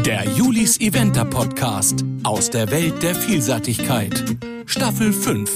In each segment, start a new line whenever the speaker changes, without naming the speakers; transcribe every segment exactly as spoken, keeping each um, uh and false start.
Der Julis Eventer Podcast aus der Welt der Vielseitigkeit. Staffel fünf.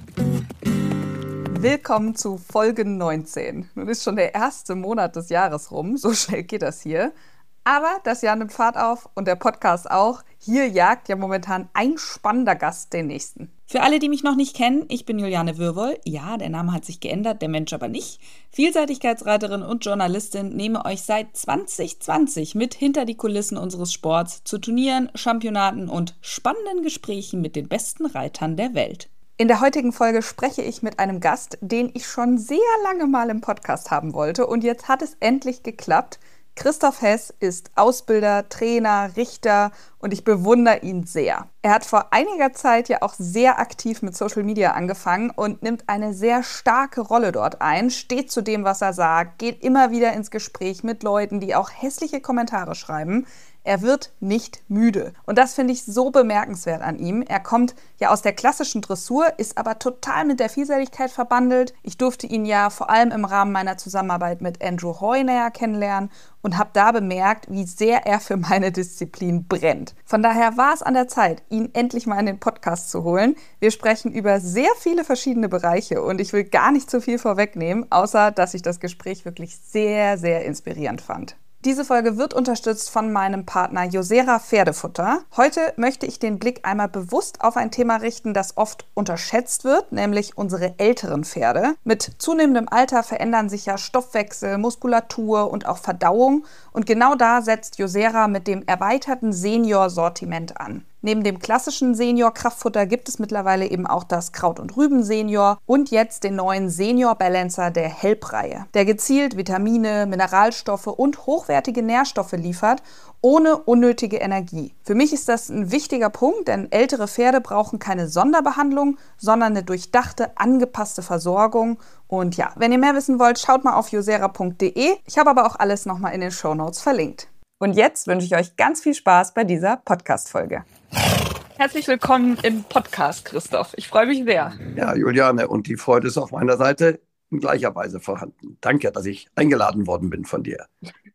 Willkommen zu Folge neunzehn. Nun ist schon der erste Monat des Jahres rum, so schnell geht das hier. Aber das Jahr nimmt Fahrt auf und der Podcast auch. Hier jagt ja momentan ein spannender Gast den nächsten.
Für alle, die mich noch nicht kennen, ich bin Juliane Würwoll. Ja, der Name hat sich geändert, der Mensch aber nicht. Vielseitigkeitsreiterin und Journalistin, nehme euch seit zwanzig zwanzig mit hinter die Kulissen unseres Sports zu Turnieren, Championaten und spannenden Gesprächen mit den besten Reitern der Welt.
In der heutigen Folge spreche ich mit einem Gast, den ich schon sehr lange mal im Podcast haben wollte. Und jetzt hat es endlich geklappt. Christoph Hess ist Ausbilder, Trainer, Richter und ich bewundere ihn sehr. Er hat vor einiger Zeit ja auch sehr aktiv mit Social Media angefangen und nimmt eine sehr starke Rolle dort ein, steht zu dem, was er sagt, geht immer wieder ins Gespräch mit Leuten, die auch hässliche Kommentare schreiben. Er wird nicht müde. Und das finde ich so bemerkenswert an ihm. Er kommt ja aus der klassischen Dressur, ist aber total mit der Vielseitigkeit verbandelt. Ich durfte ihn ja vor allem im Rahmen meiner Zusammenarbeit mit Andrew Hoy näher kennenlernen und habe da bemerkt, wie sehr er für meine Disziplin brennt. Von daher war es an der Zeit, ihn endlich mal in den Podcast zu holen. Wir sprechen über sehr viele verschiedene Bereiche und ich will gar nicht zu viel vorwegnehmen, außer dass ich das Gespräch wirklich sehr, sehr inspirierend fand. Diese Folge wird unterstützt von meinem Partner Josera Pferdefutter. Heute möchte ich den Blick einmal bewusst auf ein Thema richten, das oft unterschätzt wird, nämlich unsere älteren Pferde. Mit zunehmendem Alter verändern sich ja Stoffwechsel, Muskulatur und auch Verdauung. Und genau da setzt Josera mit dem erweiterten Senior-Sortiment an. Neben dem klassischen Senior-Kraftfutter gibt es mittlerweile eben auch das Kraut- und Rüben-Senior und jetzt den neuen Senior-Balancer der Help-Reihe, der gezielt Vitamine, Mineralstoffe und hochwertige Nährstoffe liefert, ohne unnötige Energie. Für mich ist das ein wichtiger Punkt, denn ältere Pferde brauchen keine Sonderbehandlung, sondern eine durchdachte, angepasste Versorgung. Und ja, wenn ihr mehr wissen wollt, schaut mal auf josera punkt de. Ich habe aber auch alles nochmal in den Shownotes verlinkt. Und jetzt wünsche ich euch ganz viel Spaß bei dieser Podcast-Folge. Herzlich willkommen im Podcast, Christoph. Ich freue mich sehr.
Ja, Juliane, und die Freude ist auf meiner Seite in gleicher Weise vorhanden. Danke, dass ich eingeladen worden bin von dir.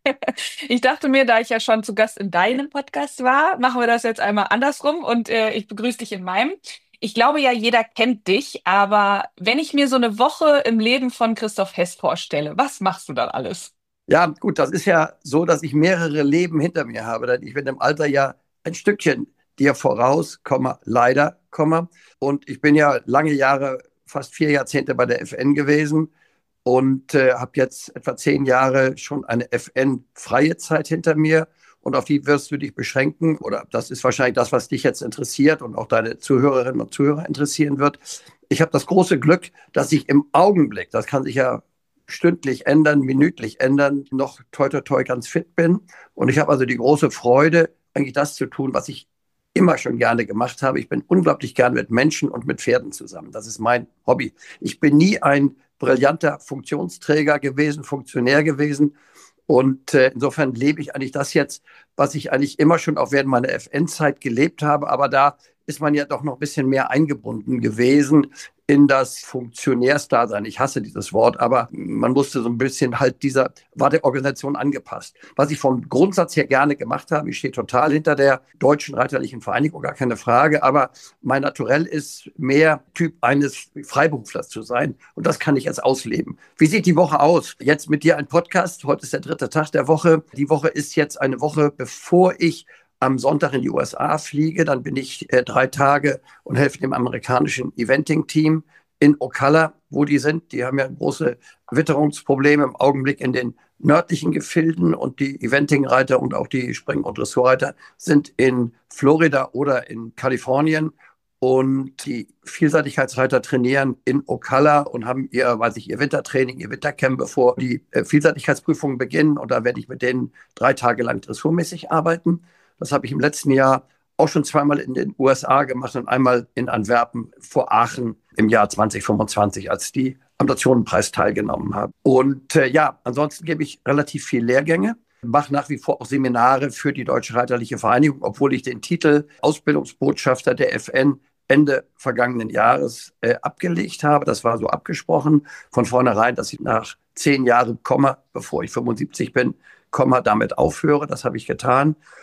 Ich dachte mir, da ich ja schon zu Gast in deinem Podcast war, machen wir das jetzt einmal andersrum und äh, ich begrüße dich in meinem. Ich glaube ja, jeder kennt dich, aber wenn ich mir so eine Woche im Leben von Christoph Hess vorstelle, was machst du dann alles?
Ja, gut, das ist ja so, dass ich mehrere Leben hinter mir habe, denn ich bin im Alter ja ein Stückchen dir voraus, Komma, leider, Komma. Und ich bin ja lange Jahre, fast vier Jahrzehnte bei der F N gewesen und äh, habe jetzt etwa zehn Jahre schon eine F N-freie Zeit hinter mir. Und auf die wirst du dich beschränken, oder das ist wahrscheinlich das, was dich jetzt interessiert und auch deine Zuhörerinnen und Zuhörer interessieren wird. Ich habe das große Glück, dass ich im Augenblick, das kann sich ja stündlich ändern, minütlich ändern, noch toi toi toi ganz fit bin. Und ich habe also die große Freude, eigentlich das zu tun, was ich immer schon gerne gemacht habe. Ich bin unglaublich gern mit Menschen und mit Pferden zusammen. Das ist mein Hobby. Ich bin nie ein brillanter Funktionsträger gewesen, Funktionär gewesen. Und äh, insofern lebe ich eigentlich das jetzt, was ich eigentlich immer schon auch während meiner F N-Zeit gelebt habe. Aber da ist man ja doch noch ein bisschen mehr eingebunden gewesen in das Funktionärsdasein. Ich hasse dieses Wort, aber man musste so ein bisschen halt dieser, war der Organisation angepasst. Was ich vom Grundsatz her gerne gemacht habe, ich stehe total hinter der Deutschen Reiterlichen Vereinigung, gar keine Frage, aber mein Naturell ist mehr Typ eines Freiberuflers zu sein und das kann ich jetzt ausleben. Wie sieht die Woche aus? Jetzt mit dir ein Podcast, heute ist der dritte Tag der Woche. Die Woche ist jetzt eine Woche, bevor ich am Sonntag in die U S A fliege, dann bin ich äh, drei Tage und helfe dem amerikanischen Eventing-Team in Ocala, wo die sind. Die haben ja große Witterungsprobleme im Augenblick in den nördlichen Gefilden und die Eventing-Reiter und auch die Spring- und Dressurreiter sind in Florida oder in Kalifornien. Und die Vielseitigkeitsreiter trainieren in Ocala und haben ihr, weiß ich, ihr Wintertraining, ihr Wintercamp, bevor die äh, Vielseitigkeitsprüfungen beginnen. Und da werde ich mit denen drei Tage lang dressurmäßig arbeiten. Das habe ich im letzten Jahr auch schon zweimal in den U S A gemacht und einmal in Antwerpen vor Aachen im Jahr zwanzig fünfundzwanzig, als die am Nationenpreis teilgenommen haben. Und äh, ja, ansonsten gebe ich relativ viel Lehrgänge, mache nach wie vor auch Seminare für die Deutsche Reiterliche Vereinigung, obwohl ich den Titel Ausbildungsbotschafter der F N Ende vergangenen Jahres äh, abgelegt habe. Das war so abgesprochen von vornherein, dass ich nach zehn Jahren, Komma, bevor ich fünfundsiebzig bin, Komma, damit aufhöre. Das habe ich getan.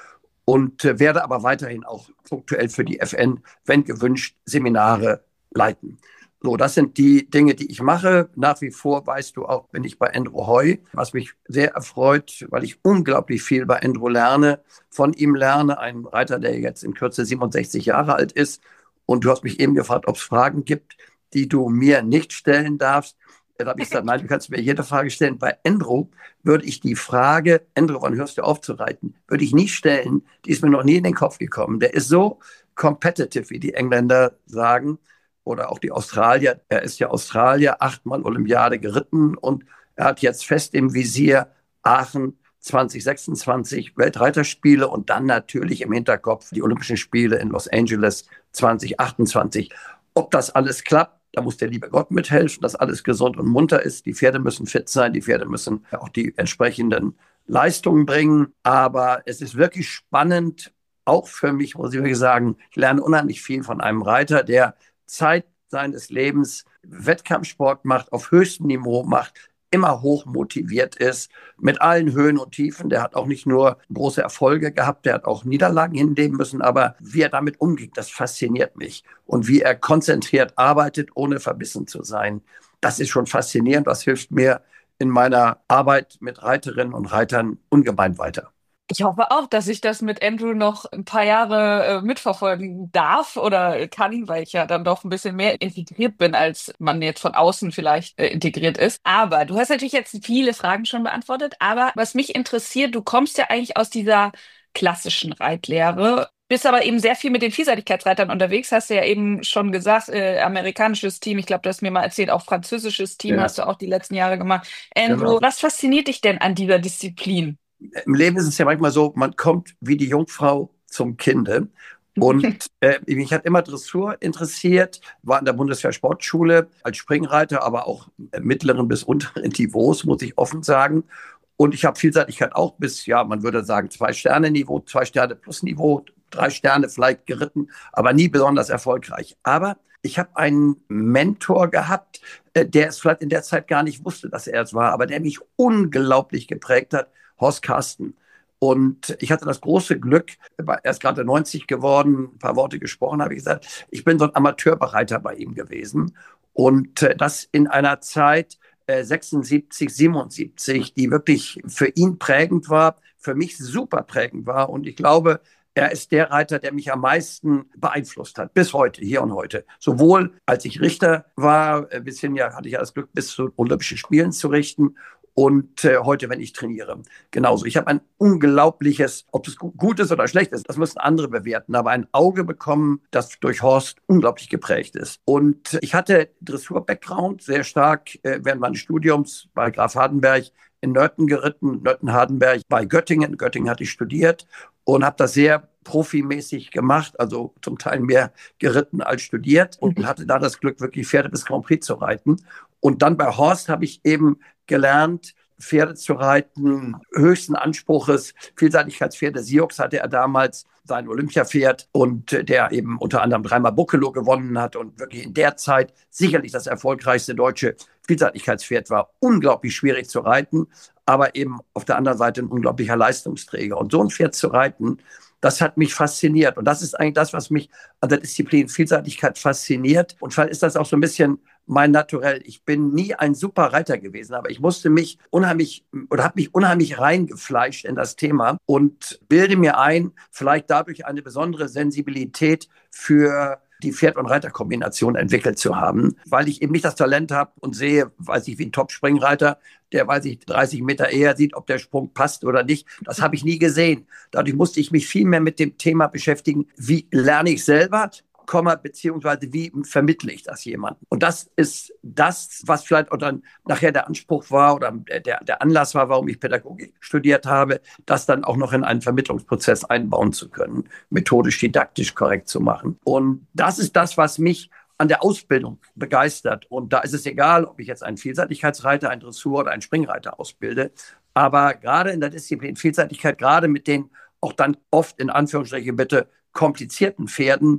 und äh, werde aber weiterhin auch punktuell für die F N, wenn gewünscht, Seminare leiten. So, das sind die Dinge, die ich mache. Nach wie vor, weißt du auch, bin ich bei Andrew Hoy, was mich sehr erfreut, weil ich unglaublich viel bei Andrew lerne, von ihm lerne, ein Reiter, der jetzt in Kürze siebenundsechzig Jahre alt ist. Und du hast mich eben gefragt, ob es Fragen gibt, die du mir nicht stellen darfst. Da habe ich gesagt, nein, du kannst mir jede Frage stellen. Bei Andrew würde ich die Frage, Andrew, wann hörst du auf zu reiten, würde ich nicht stellen. Die ist mir noch nie in den Kopf gekommen. Der ist so competitive, wie die Engländer sagen, oder auch die Australier. Er ist ja Australier, achtmal Olympiade geritten und er hat jetzt fest im Visier Aachen zwanzig sechsundzwanzig Weltreiterspiele und dann natürlich im Hinterkopf die Olympischen Spiele in Los Angeles zwanzig achtundzwanzig. Ob das alles klappt, da muss der liebe Gott mithelfen, dass alles gesund und munter ist. Die Pferde müssen fit sein, die Pferde müssen auch die entsprechenden Leistungen bringen. Aber es ist wirklich spannend, auch für mich, muss ich wirklich sagen, ich lerne unheimlich viel von einem Reiter, der Zeit seines Lebens Wettkampfsport macht, auf höchstem Niveau macht, immer hoch motiviert ist, mit allen Höhen und Tiefen. Der hat auch nicht nur große Erfolge gehabt, der hat auch Niederlagen hinnehmen müssen, aber wie er damit umgeht, das fasziniert mich. Und wie er konzentriert arbeitet, ohne verbissen zu sein, das ist schon faszinierend. Das hilft mir in meiner Arbeit mit Reiterinnen und Reitern ungemein weiter.
Ich hoffe auch, dass ich das mit Andrew noch ein paar Jahre äh, mitverfolgen darf oder kann, weil ich ja dann doch ein bisschen mehr integriert bin, als man jetzt von außen vielleicht äh, integriert ist. Aber du hast natürlich jetzt viele Fragen schon beantwortet. Aber was mich interessiert, du kommst ja eigentlich aus dieser klassischen Reitlehre, bist aber eben sehr viel mit den Vielseitigkeitsreitern unterwegs, hast du ja eben schon gesagt, äh, amerikanisches Team, ich glaube, du hast mir mal erzählt, auch französisches Team
Ja.
hast du auch die letzten Jahre gemacht. Andrew,
Genau.
was fasziniert dich denn an dieser Disziplin?
Im Leben ist es ja manchmal so, man kommt wie die Jungfrau zum Kinde. Und äh, mich hat immer Dressur interessiert, war in der Bundeswehr-Sportschule als Springreiter, aber auch mittleren bis unteren Niveaus, muss ich offen sagen. Und ich habe Vielseitigkeit auch bis, ja, man würde sagen, Zwei-Sterne-Niveau, Zwei-Sterne-Plus-Niveau, drei Sterne vielleicht geritten, aber nie besonders erfolgreich. Aber ich habe einen Mentor gehabt, äh, der es vielleicht in der Zeit gar nicht wusste, dass er es war, aber der mich unglaublich geprägt hat, Horst Carsten. Und ich hatte das große Glück, er ist gerade neunzig geworden, ein paar Worte gesprochen, habe ich gesagt, ich bin so ein Amateurbereiter bei ihm gewesen. Und äh, das in einer Zeit äh, sechsundsiebzig, siebenundsiebzig, die wirklich für ihn prägend war, für mich super prägend war. Und ich glaube, er ist der Reiter, der mich am meisten beeinflusst hat, bis heute, hier und heute. Sowohl als ich Richter war, bis hin ja hatte ich ja das Glück, bis zu Olympischen Spielen zu richten. Und äh, heute, wenn ich trainiere, genauso. Ich habe ein unglaubliches, ob es gut ist oder schlecht ist, das müssen andere bewerten, aber ein Auge bekommen, das durch Horst unglaublich geprägt ist. Und ich hatte Dressur-Background sehr stark äh, während meines Studiums bei Graf Hardenberg in Nörten geritten, Nörten-Hardenberg bei Göttingen. Göttingen hatte ich studiert und habe das sehr profimäßig gemacht, also zum Teil mehr geritten als studiert und hatte da das Glück, wirklich Pferde bis Grand Prix zu reiten. Und dann bei Horst habe ich eben gelernt, Pferde zu reiten, höchsten Anspruches, Vielseitigkeitspferde. Sioux hatte er damals, sein Olympiapferd, und der eben unter anderem dreimal Buccelo gewonnen hat und wirklich in der Zeit sicherlich das erfolgreichste deutsche Vielseitigkeitspferd war. Unglaublich schwierig zu reiten, aber eben auf der anderen Seite ein unglaublicher Leistungsträger. Und so ein Pferd zu reiten, das hat mich fasziniert. Und das ist eigentlich das, was mich an der Disziplin Vielseitigkeit fasziniert. Und vielleicht ist das auch so ein bisschen mein Naturell. Ich bin nie ein super Reiter gewesen, aber ich musste mich unheimlich oder habe mich unheimlich reingefleischt in das Thema und bilde mir ein, vielleicht dadurch eine besondere Sensibilität für die Pferd- und Reiterkombination entwickelt zu haben, weil ich eben nicht das Talent habe und sehe, weiß ich, wie ein Top-Springreiter, der, weiß ich, dreißig Meter eher sieht, ob der Sprung passt oder nicht. Das habe ich nie gesehen. Dadurch musste ich mich viel mehr mit dem Thema beschäftigen, wie lerne ich selber, Komma, beziehungsweise wie vermittle ich das jemandem. Und das ist das, was vielleicht auch dann nachher der Anspruch war oder der, der Anlass war, warum ich Pädagogik studiert habe, das dann auch noch in einen Vermittlungsprozess einbauen zu können, methodisch, didaktisch korrekt zu machen. Und das ist das, was mich an der Ausbildung begeistert. Und da ist es egal, ob ich jetzt einen Vielseitigkeitsreiter, einen Dressur- oder einen Springreiter ausbilde. Aber gerade in der Disziplin Vielseitigkeit, gerade mit den auch dann oft in Anführungsstrichen bitte komplizierten Pferden,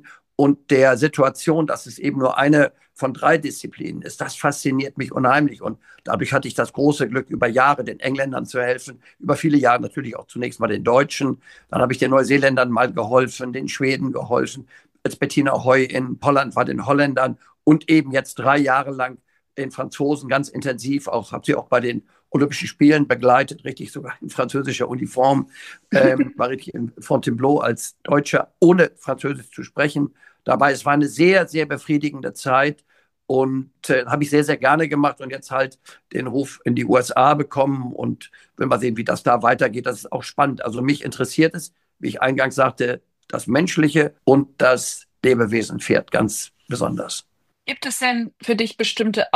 und der Situation, dass es eben nur eine von drei Disziplinen ist. Das fasziniert mich unheimlich. Und dadurch hatte ich das große Glück, über Jahre den Engländern zu helfen, über viele Jahre natürlich auch zunächst mal den Deutschen. Dann habe ich den Neuseeländern mal geholfen, den Schweden geholfen, als Bettina Heu in Holland war, den Holländern und eben jetzt drei Jahre lang den Franzosen ganz intensiv, auch habe sie auch bei den Olympischen Spielen begleitet, richtig sogar in französischer Uniform, ähm, war richtig in Fontainebleau als Deutscher, ohne Französisch zu sprechen. Dabei, es war eine sehr, sehr befriedigende Zeit und äh, habe ich sehr, sehr gerne gemacht und jetzt halt den Ruf in die U S A bekommen und wenn wir sehen, wie das da weitergeht, das ist auch spannend. Also mich interessiert es, wie ich eingangs sagte, das Menschliche und das Lebewesen Pferd ganz besonders.
Gibt es denn für dich bestimmte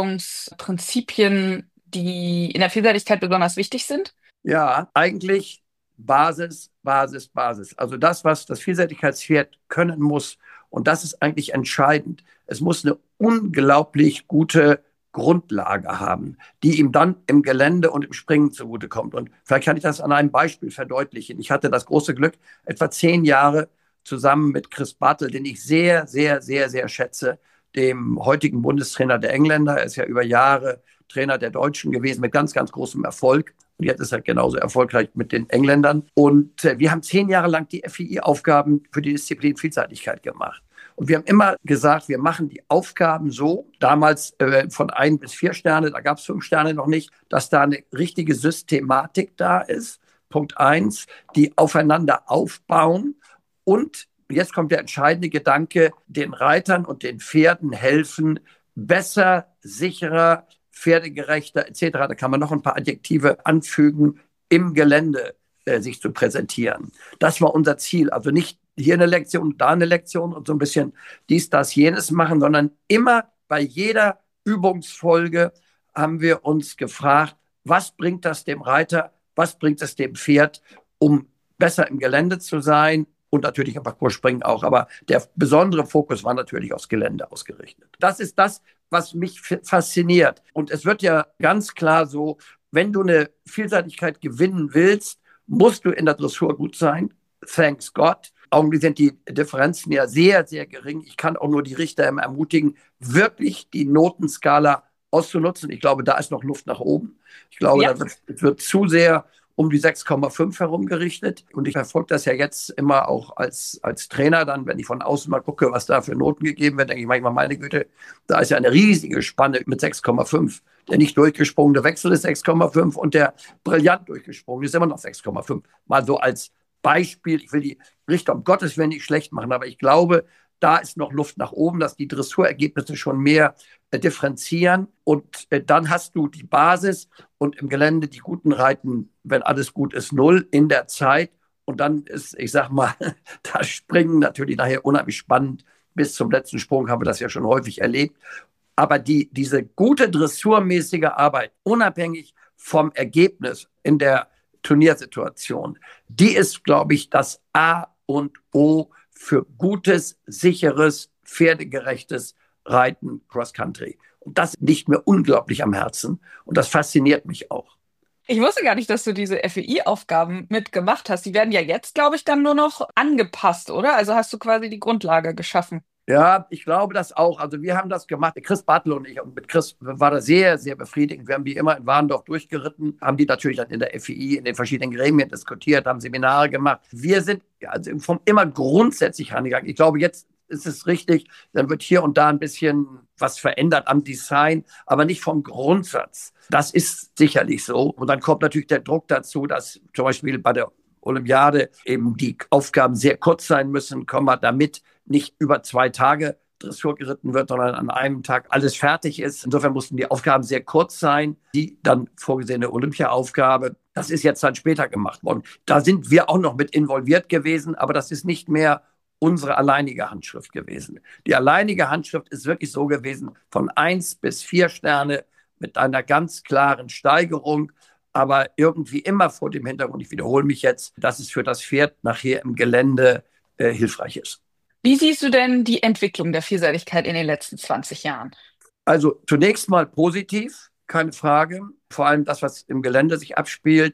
Ausbildungsprinzipien, die in der Vielseitigkeit besonders wichtig sind?
Ja, eigentlich Basis, Basis, Basis. Also das, was das Vielseitigkeitspferd können muss. Und das ist eigentlich entscheidend. Es muss eine unglaublich gute Grundlage haben, die ihm dann im Gelände und im Springen zugutekommt. Und vielleicht kann ich das an einem Beispiel verdeutlichen. Ich hatte das große Glück, etwa zehn Jahre zusammen mit Chris Bartle, den ich sehr, sehr, sehr, sehr schätze, dem heutigen Bundestrainer der Engländer. Er ist ja über Jahre Trainer der Deutschen gewesen mit ganz, ganz großem Erfolg. Und jetzt ist er genauso erfolgreich mit den Engländern. Und äh, wir haben zehn Jahre lang die F I I-Aufgaben für die Disziplin Vielseitigkeit gemacht. Und wir haben immer gesagt, wir machen die Aufgaben so, damals äh, von ein bis vier Sterne, da gab es fünf Sterne noch nicht, dass da eine richtige Systematik da ist. Punkt eins, die aufeinander aufbauen und jetzt kommt der entscheidende Gedanke, den Reitern und den Pferden helfen, besser, sicherer, pferdegerechter et cetera. Da kann man noch ein paar Adjektive anfügen, im Gelände äh, sich zu präsentieren. Das war unser Ziel. Also nicht hier eine Lektion, da eine Lektion und so ein bisschen dies, das, jenes machen, sondern immer bei jeder Übungsfolge haben wir uns gefragt, was bringt das dem Reiter, was bringt es dem Pferd, um besser im Gelände zu sein, und natürlich am Parcours-Springen auch. Aber der besondere Fokus war natürlich aufs Gelände ausgerichtet. Das ist das, was mich fasziniert. Und es wird ja ganz klar so, wenn du eine Vielseitigkeit gewinnen willst, musst du in der Dressur gut sein. Thanks God. Augenblicklich sind die Differenzen ja sehr, sehr gering. Ich kann auch nur die Richter immer ermutigen, wirklich die Notenskala auszunutzen. Ich glaube, da ist noch Luft nach oben. Ich glaube, ja. da wird, wird zu sehr um die sechs Komma fünf herum gerichtet. Und ich verfolge das ja jetzt immer auch als, als Trainer dann, wenn ich von außen mal gucke, was da für Noten gegeben wird, denke ich manchmal, meine Güte, da ist ja eine riesige Spanne mit sechs Komma fünf. Der nicht durchgesprungene Wechsel ist sechs Komma fünf und der brillant durchgesprungen ist immer noch sechs Komma fünf. Mal so als Beispiel, ich will die Richter um Gottes Willen nicht schlecht machen, aber ich glaube, da ist noch Luft nach oben, dass die Dressurergebnisse schon mehr äh, differenzieren. Und äh, dann hast du die Basis und im Gelände die Guten reiten, wenn alles gut ist, null in der Zeit. Und dann ist, ich sag mal, das Springen natürlich nachher unheimlich spannend. Bis zum letzten Sprung haben wir das ja schon häufig erlebt. Aber die, diese gute dressurmäßige Arbeit, unabhängig vom Ergebnis in der Turniersituation, die ist, glaube ich, das A und O für gutes, sicheres, pferdegerechtes Reiten Cross-Country. Und das liegt mir unglaublich am Herzen und das fasziniert mich auch.
Ich wusste gar nicht, dass du diese F I I-Aufgaben mitgemacht hast. Die werden ja jetzt, glaube ich, dann nur noch angepasst, oder? Also hast du quasi die Grundlage geschaffen.
Ja, ich glaube das auch. Also wir haben das gemacht, Chris Bartle und ich. Und mit Chris war das sehr, sehr befriedigend. Wir haben die immer in Warndorf durchgeritten, haben die natürlich dann in der F I I, in den verschiedenen Gremien diskutiert, haben Seminare gemacht. Wir sind also vom immer grundsätzlich rangegangen. Ich glaube, jetzt ist es richtig, dann wird hier und da ein bisschen was verändert am Design, aber nicht vom Grundsatz. Das ist sicherlich so. Und dann kommt natürlich der Druck dazu, dass zum Beispiel bei der Olympiade eben die Aufgaben sehr kurz sein müssen, damit nicht über zwei Tage Dressur geritten wird, sondern an einem Tag alles fertig ist. Insofern mussten die Aufgaben sehr kurz sein. Die dann vorgesehene Olympia-Aufgabe, das ist jetzt dann später gemacht worden. Da sind wir auch noch mit involviert gewesen, aber das ist nicht mehr unsere alleinige Handschrift gewesen. Die alleinige Handschrift ist wirklich so gewesen, von eins bis vier Sterne mit einer ganz klaren Steigerung, aber irgendwie immer vor dem Hintergrund, ich wiederhole mich jetzt, dass es für das Pferd nachher im Gelände äh, hilfreich ist.
Wie siehst du denn die Entwicklung der Vielseitigkeit in den letzten zwanzig Jahren?
Also zunächst mal positiv, keine Frage. Vor allem das, was im Gelände sich abspielt,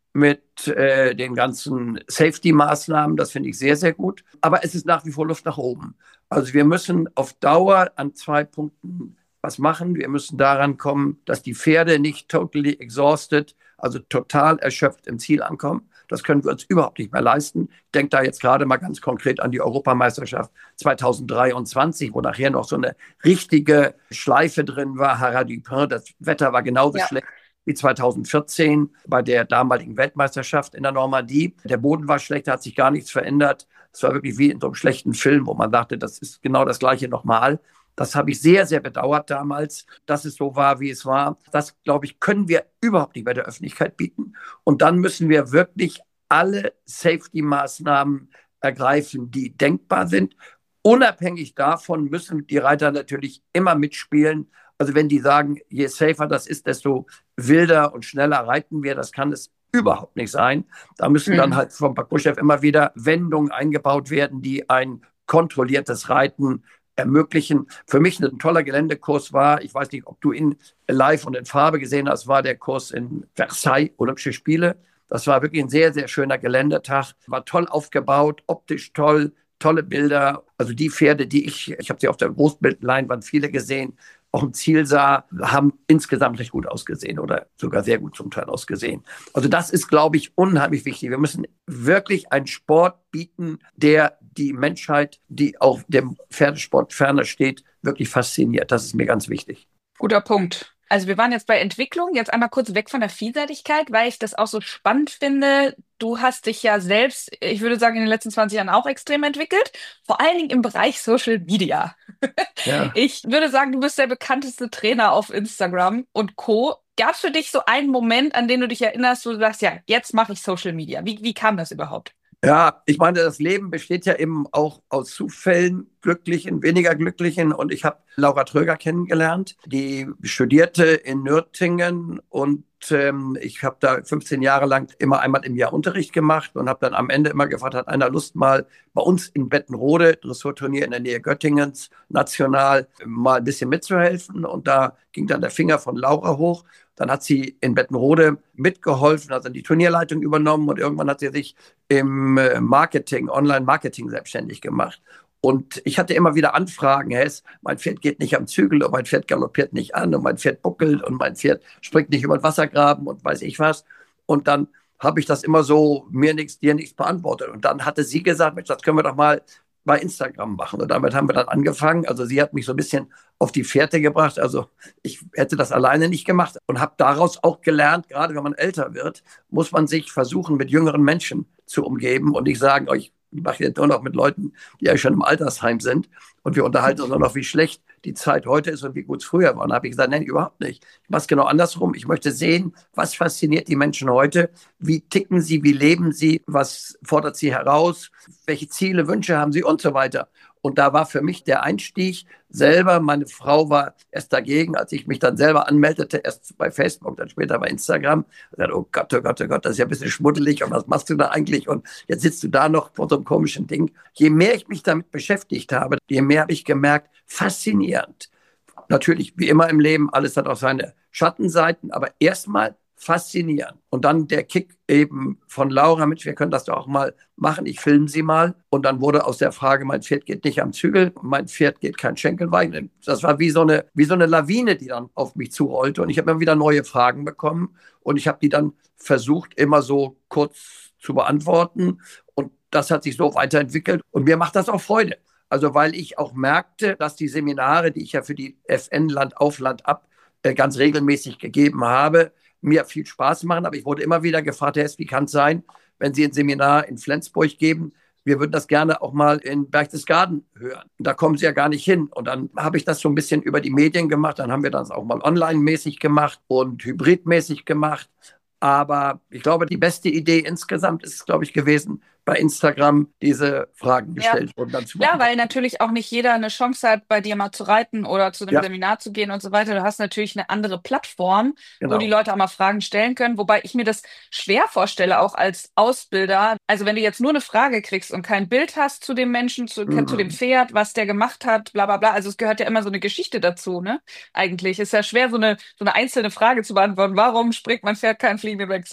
mit äh, den ganzen Safety-Maßnahmen. Das finde ich sehr, sehr gut. Aber es ist nach wie vor Luft nach oben. Also wir müssen auf Dauer an zwei Punkten was machen. Wir müssen daran kommen, dass die Pferde nicht totally exhausted, also total erschöpft im Ziel ankommen. Das können wir uns überhaupt nicht mehr leisten. Ich denke da jetzt gerade mal ganz konkret an die Europameisterschaft zweitausenddreiundzwanzig, wo nachher noch so eine richtige Schleife drin war. Haradupin, das Wetter war genauso ja. schlecht wie zweitausendvierzehn bei der damaligen Weltmeisterschaft in der Normandie. Der Boden war schlecht, da hat sich gar nichts verändert. Es war wirklich wie in so einem schlechten Film, wo man dachte, das ist genau das Gleiche nochmal. Das habe ich sehr, sehr bedauert damals, dass es so war, wie es war. Das, glaube ich, können wir überhaupt nicht bei der Öffentlichkeit bieten. Und dann müssen wir wirklich alle Safety-Maßnahmen ergreifen, die denkbar sind. Unabhängig davon müssen die Reiter natürlich immer mitspielen. Also wenn die sagen, je safer das ist, desto wilder und schneller reiten wir, das kann es überhaupt nicht sein. Da müssen mhm. dann halt vom Parcourschef immer wieder Wendungen eingebaut werden, die ein kontrolliertes Reiten ermöglichen. Für mich ein toller Geländekurs war, ich weiß nicht, ob du ihn live und in Farbe gesehen hast, war der Kurs in Versailles, Olympische Spiele. Das war wirklich ein sehr, sehr schöner Geländetag. War toll aufgebaut, optisch toll, tolle Bilder. Also die Pferde, die ich, ich habe sie auf der Großbildleinwand viele gesehen, auch im Ziel sah, haben insgesamt recht gut ausgesehen oder sogar sehr gut zum Teil ausgesehen. Also das ist, glaube ich, unheimlich wichtig. Wir müssen wirklich einen Sport bieten, der die Menschheit, die auch dem Pferdesport ferner steht, wirklich fasziniert. Das ist mir ganz wichtig.
Guter Punkt. Also wir waren jetzt bei Entwicklung, jetzt einmal kurz weg von der Vielseitigkeit, weil ich das auch so spannend finde. Du hast dich ja selbst, ich würde sagen, in den letzten zwanzig Jahren auch extrem entwickelt, vor allen Dingen im Bereich Social Media. Ja. Ich würde sagen, du bist der bekannteste Trainer auf Instagram und Co. Gab es für dich so einen Moment, an den du dich erinnerst, wo du sagst, ja, jetzt mache ich Social Media? Wie, wie kam das überhaupt?
Ja, ich meine, das Leben besteht ja eben auch aus Zufällen, glücklichen, weniger glücklichen. Und ich habe Laura Tröger kennengelernt, die studierte in Nürtingen und ähm, ich habe da fünfzehn Jahre lang immer einmal im Jahr Unterricht gemacht und habe dann am Ende immer gefragt, hat einer Lust mal bei uns in Bettenrode, Dressurturnier in der Nähe Göttingens, national, mal ein bisschen mitzuhelfen. Und da ging dann der Finger von Laura hoch. Dann hat sie in Bettenrode mitgeholfen, hat dann die Turnierleitung übernommen und irgendwann hat sie sich im Marketing, Online-Marketing selbstständig gemacht. Und ich hatte immer wieder Anfragen, Hess, mein Pferd geht nicht am Zügel und mein Pferd galoppiert nicht an und mein Pferd buckelt und mein Pferd springt nicht über den Wassergraben und weiß ich was. Und dann habe ich das immer so, mir nichts, dir nichts beantwortet. Und dann hatte sie gesagt, Mensch, das können wir doch mal bei Instagram machen. Und damit haben wir dann angefangen. Also sie hat mich so ein bisschen auf die Fährte gebracht. Also ich hätte das alleine nicht gemacht und habe daraus auch gelernt, gerade wenn man älter wird, muss man sich versuchen, mit jüngeren Menschen zu umgeben und nicht sagen, oh, ich mache jetzt nur noch mit Leuten, die ja schon im Altersheim sind und wir unterhalten uns nur noch, wie schlecht die Zeit heute ist und wie gut es früher war. Und da habe ich gesagt, nein, überhaupt nicht. Ich mache es genau andersrum. Ich möchte sehen, was fasziniert die Menschen heute, wie ticken sie, wie leben sie, was fordert sie heraus, welche Ziele, Wünsche haben sie und so weiter. Und da war für mich der Einstieg selber, meine Frau war erst dagegen, als ich mich dann selber anmeldete, erst bei Facebook, dann später bei Instagram. Ich dachte, oh Gott, oh Gott, oh Gott, das ist ja ein bisschen schmuddelig und was machst du da eigentlich? Und jetzt sitzt du da noch vor so einem komischen Ding. Je mehr ich mich damit beschäftigt habe, je mehr habe ich gemerkt, faszinierend. Natürlich, wie immer im Leben, alles hat auch seine Schattenseiten, aber erstmal faszinierend. Und dann der Kick eben von Laura, Mensch, wir können das doch auch mal machen, ich filme sie mal. Und dann wurde aus der Frage, mein Pferd geht nicht am Zügel, mein Pferd geht kein Schenkelwein. Das war wie so eine, wie so eine Lawine, die dann auf mich zurollte. Und ich habe immer wieder neue Fragen bekommen. Und ich habe die dann versucht, immer so kurz zu beantworten. Und das hat sich so weiterentwickelt. Und mir macht das auch Freude. Also weil ich auch merkte, dass die Seminare, die ich ja für die F N Land auf Land ab äh, ganz regelmäßig gegeben habe, mir viel Spaß machen, aber ich wurde immer wieder gefragt, Herr Hess, wie kann es sein, wenn Sie ein Seminar in Flensburg geben, wir würden das gerne auch mal in Berchtesgaden hören. Da kommen Sie ja gar nicht hin. Und dann habe ich das so ein bisschen über die Medien gemacht, dann haben wir das auch mal online-mäßig gemacht und hybridmäßig gemacht. Aber ich glaube, die beste Idee insgesamt ist, glaube ich, gewesen, bei Instagram diese Fragen gestellt
ja.
wurden. Dann zu
ja, weil natürlich auch nicht jeder eine Chance hat, bei dir mal zu reiten oder zu einem ja. Seminar zu gehen und so weiter. Du hast natürlich eine andere Plattform, genau. wo die Leute auch mal Fragen stellen können. Wobei ich mir das schwer vorstelle, auch als Ausbilder. Also wenn du jetzt nur eine Frage kriegst und kein Bild hast zu dem Menschen, zu, mhm. zu dem Pferd, was der gemacht hat, bla bla bla. Also es gehört ja immer so eine Geschichte dazu, ne? Eigentlich ist ja schwer, so eine, so eine einzelne Frage zu beantworten. Warum springt mein Pferd keinen Fliegenwechsel?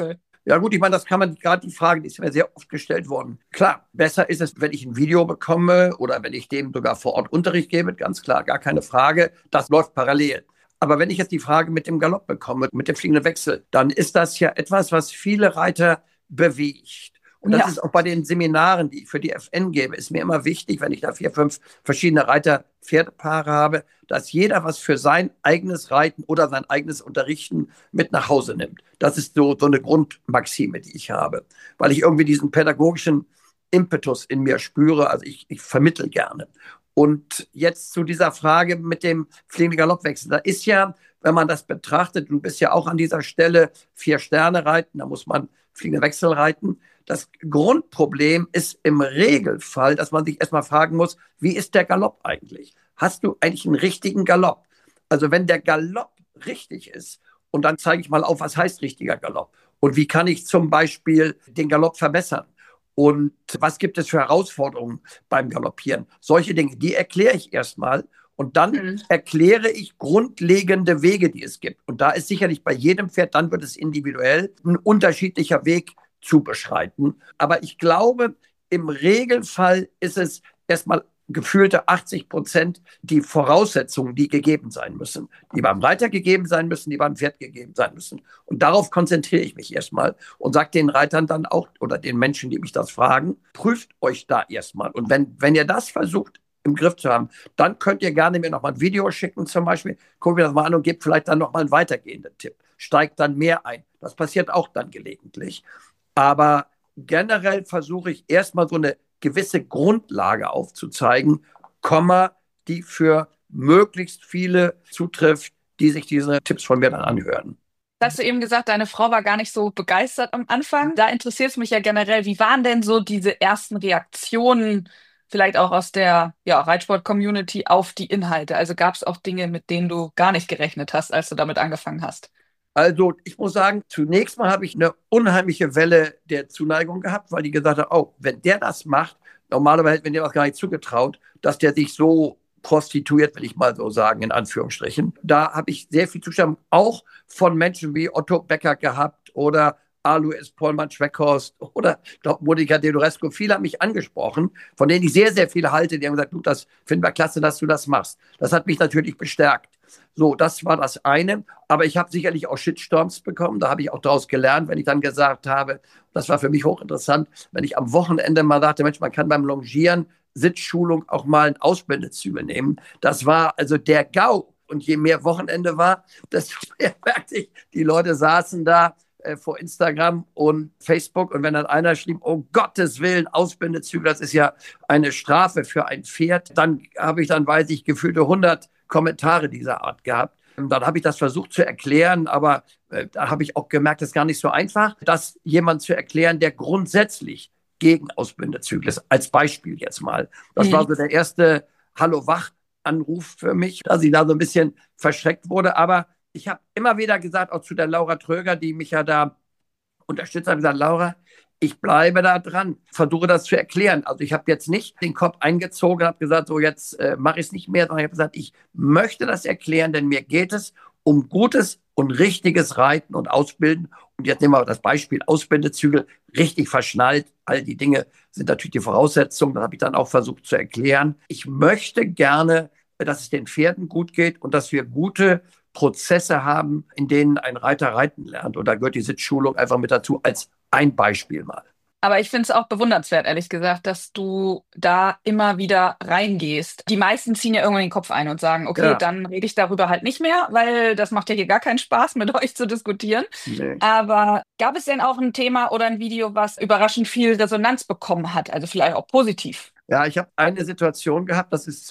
Ja gut, ich meine, das kann man, gerade die Frage, die ist mir sehr oft gestellt worden. Klar, besser ist es, wenn ich ein Video bekomme oder wenn ich dem sogar vor Ort Unterricht gebe, ganz klar, gar keine Frage, das läuft parallel. Aber wenn ich jetzt die Frage mit dem Galopp bekomme, mit dem fliegenden Wechsel, dann ist das ja etwas, was viele Reiter bewegt. Und das ja. ist auch bei den Seminaren, die ich für die F N gebe, ist mir immer wichtig, wenn ich da vier, fünf verschiedene Reiter-Pferdepaare habe, dass jeder was für sein eigenes Reiten oder sein eigenes Unterrichten mit nach Hause nimmt. Das ist so, so eine Grundmaxime, die ich habe, weil ich irgendwie diesen pädagogischen Impetus in mir spüre. Also ich, ich vermittle gerne. Und jetzt zu dieser Frage mit dem fliegenden Galoppwechsel. Da ist ja, wenn man das betrachtet, du bist ja auch an dieser Stelle vier Sterne reiten, da muss man fliegende Wechsel reiten. Das Grundproblem ist im Regelfall, dass man sich erstmal fragen muss, wie ist der Galopp eigentlich? Hast du eigentlich einen richtigen Galopp? Also wenn der Galopp richtig ist, und dann zeige ich mal auf, was heißt richtiger Galopp? Und wie kann ich zum Beispiel den Galopp verbessern? Und was gibt es für Herausforderungen beim Galoppieren? Solche Dinge, die erkläre ich erstmal. Und dann mhm. erkläre ich grundlegende Wege, die es gibt. Und da ist sicherlich bei jedem Pferd, dann wird es individuell, ein unterschiedlicher Weg zu beschreiten. Aber ich glaube, im Regelfall ist es erstmal gefühlte achtzig Prozent die Voraussetzungen, die gegeben sein müssen, die beim Reiter gegeben sein müssen, die beim Pferd gegeben sein müssen. Und darauf konzentriere ich mich erstmal und sage den Reitern dann auch oder den Menschen, die mich das fragen, prüft euch da erstmal. Und wenn, wenn ihr das versucht im Griff zu haben, dann könnt ihr gerne mir nochmal ein Video schicken zum Beispiel, guckt mir das mal an und gebt vielleicht dann nochmal einen weitergehenden Tipp. Steigt dann mehr ein. Das passiert auch dann gelegentlich. Aber generell versuche ich erstmal so eine gewisse Grundlage aufzuzeigen, Komma, die für möglichst viele zutrifft, die sich diese Tipps von mir dann anhören.
Hast du eben gesagt, deine Frau war gar nicht so begeistert am Anfang. Da interessiert es mich ja generell, wie waren denn so diese ersten Reaktionen, vielleicht auch aus der ja, Reitsport-Community auf die Inhalte? Also gab es auch Dinge, mit denen du gar nicht gerechnet hast, als du damit angefangen hast?
Also ich muss sagen, zunächst mal habe ich eine unheimliche Welle der Zuneigung gehabt, weil die gesagt haben, oh, wenn der das macht, normalerweise hätte mir der das gar nicht zugetraut, dass der sich so prostituiert, will ich mal so sagen, in Anführungsstrichen. Da habe ich sehr viel Zustimmung, auch von Menschen wie Otto Becker gehabt oder Alois Pollmann-Schweckhorst oder ich glaube Monika Dedorescu. Viele haben mich angesprochen, von denen ich sehr, sehr viele halte. Die haben gesagt, du, das finden wir klasse, dass du das machst. Das hat mich natürlich bestärkt. So, das war das eine. Aber ich habe sicherlich auch Shitstorms bekommen. Da habe ich auch daraus gelernt, wenn ich dann gesagt habe, das war für mich hochinteressant, wenn ich am Wochenende mal sagte, Mensch, man kann beim Longieren, Sitzschulung auch mal einen Ausbildezügel nehmen. Das war also der GAU. Und je mehr Wochenende war, desto mehr merkte ich, die Leute saßen da äh, vor Instagram und Facebook. Und wenn dann einer schrieb, um Gottes Willen, Ausbildezügel, das ist ja eine Strafe für ein Pferd, dann habe ich dann, weiß ich, gefühlte hundert Kommentare dieser Art gehabt. Und dann habe ich das versucht zu erklären, aber äh, da habe ich auch gemerkt, es ist gar nicht so einfach, das jemand zu erklären, der grundsätzlich gegen Ausbildezügel ist. Als Beispiel jetzt mal. Das mhm. war so der erste Hallo-Wach-Anruf für mich, dass ich da so ein bisschen verschreckt wurde. Aber ich habe immer wieder gesagt, auch zu der Laura Tröger, die mich ja da unterstützt hat, gesagt, Laura, ich bleibe da dran, versuche das zu erklären. Also ich habe jetzt nicht den Kopf eingezogen, habe gesagt, so jetzt äh, mache ich es nicht mehr, sondern ich habe gesagt, ich möchte das erklären, denn mir geht es um gutes und richtiges Reiten und Ausbilden. Und jetzt nehmen wir das Beispiel Ausbildezügel, richtig verschnallt. All die Dinge sind natürlich die Voraussetzungen. Das habe ich dann auch versucht zu erklären. Ich möchte gerne, dass es den Pferden gut geht und dass wir gute Prozesse haben, in denen ein Reiter reiten lernt. Und da gehört die Sitzschulung einfach mit dazu als ein Beispiel mal.
Aber ich finde es auch bewundernswert, ehrlich gesagt, dass du da immer wieder reingehst. Die meisten ziehen ja irgendwann den Kopf ein und sagen, okay, ja. dann rede ich darüber halt nicht mehr, weil das macht ja hier gar keinen Spaß, mit euch zu diskutieren. Nee. Aber gab es denn auch ein Thema oder ein Video, was überraschend viel Resonanz bekommen hat, also vielleicht auch positiv?
Ja, ich habe eine Situation gehabt, das ist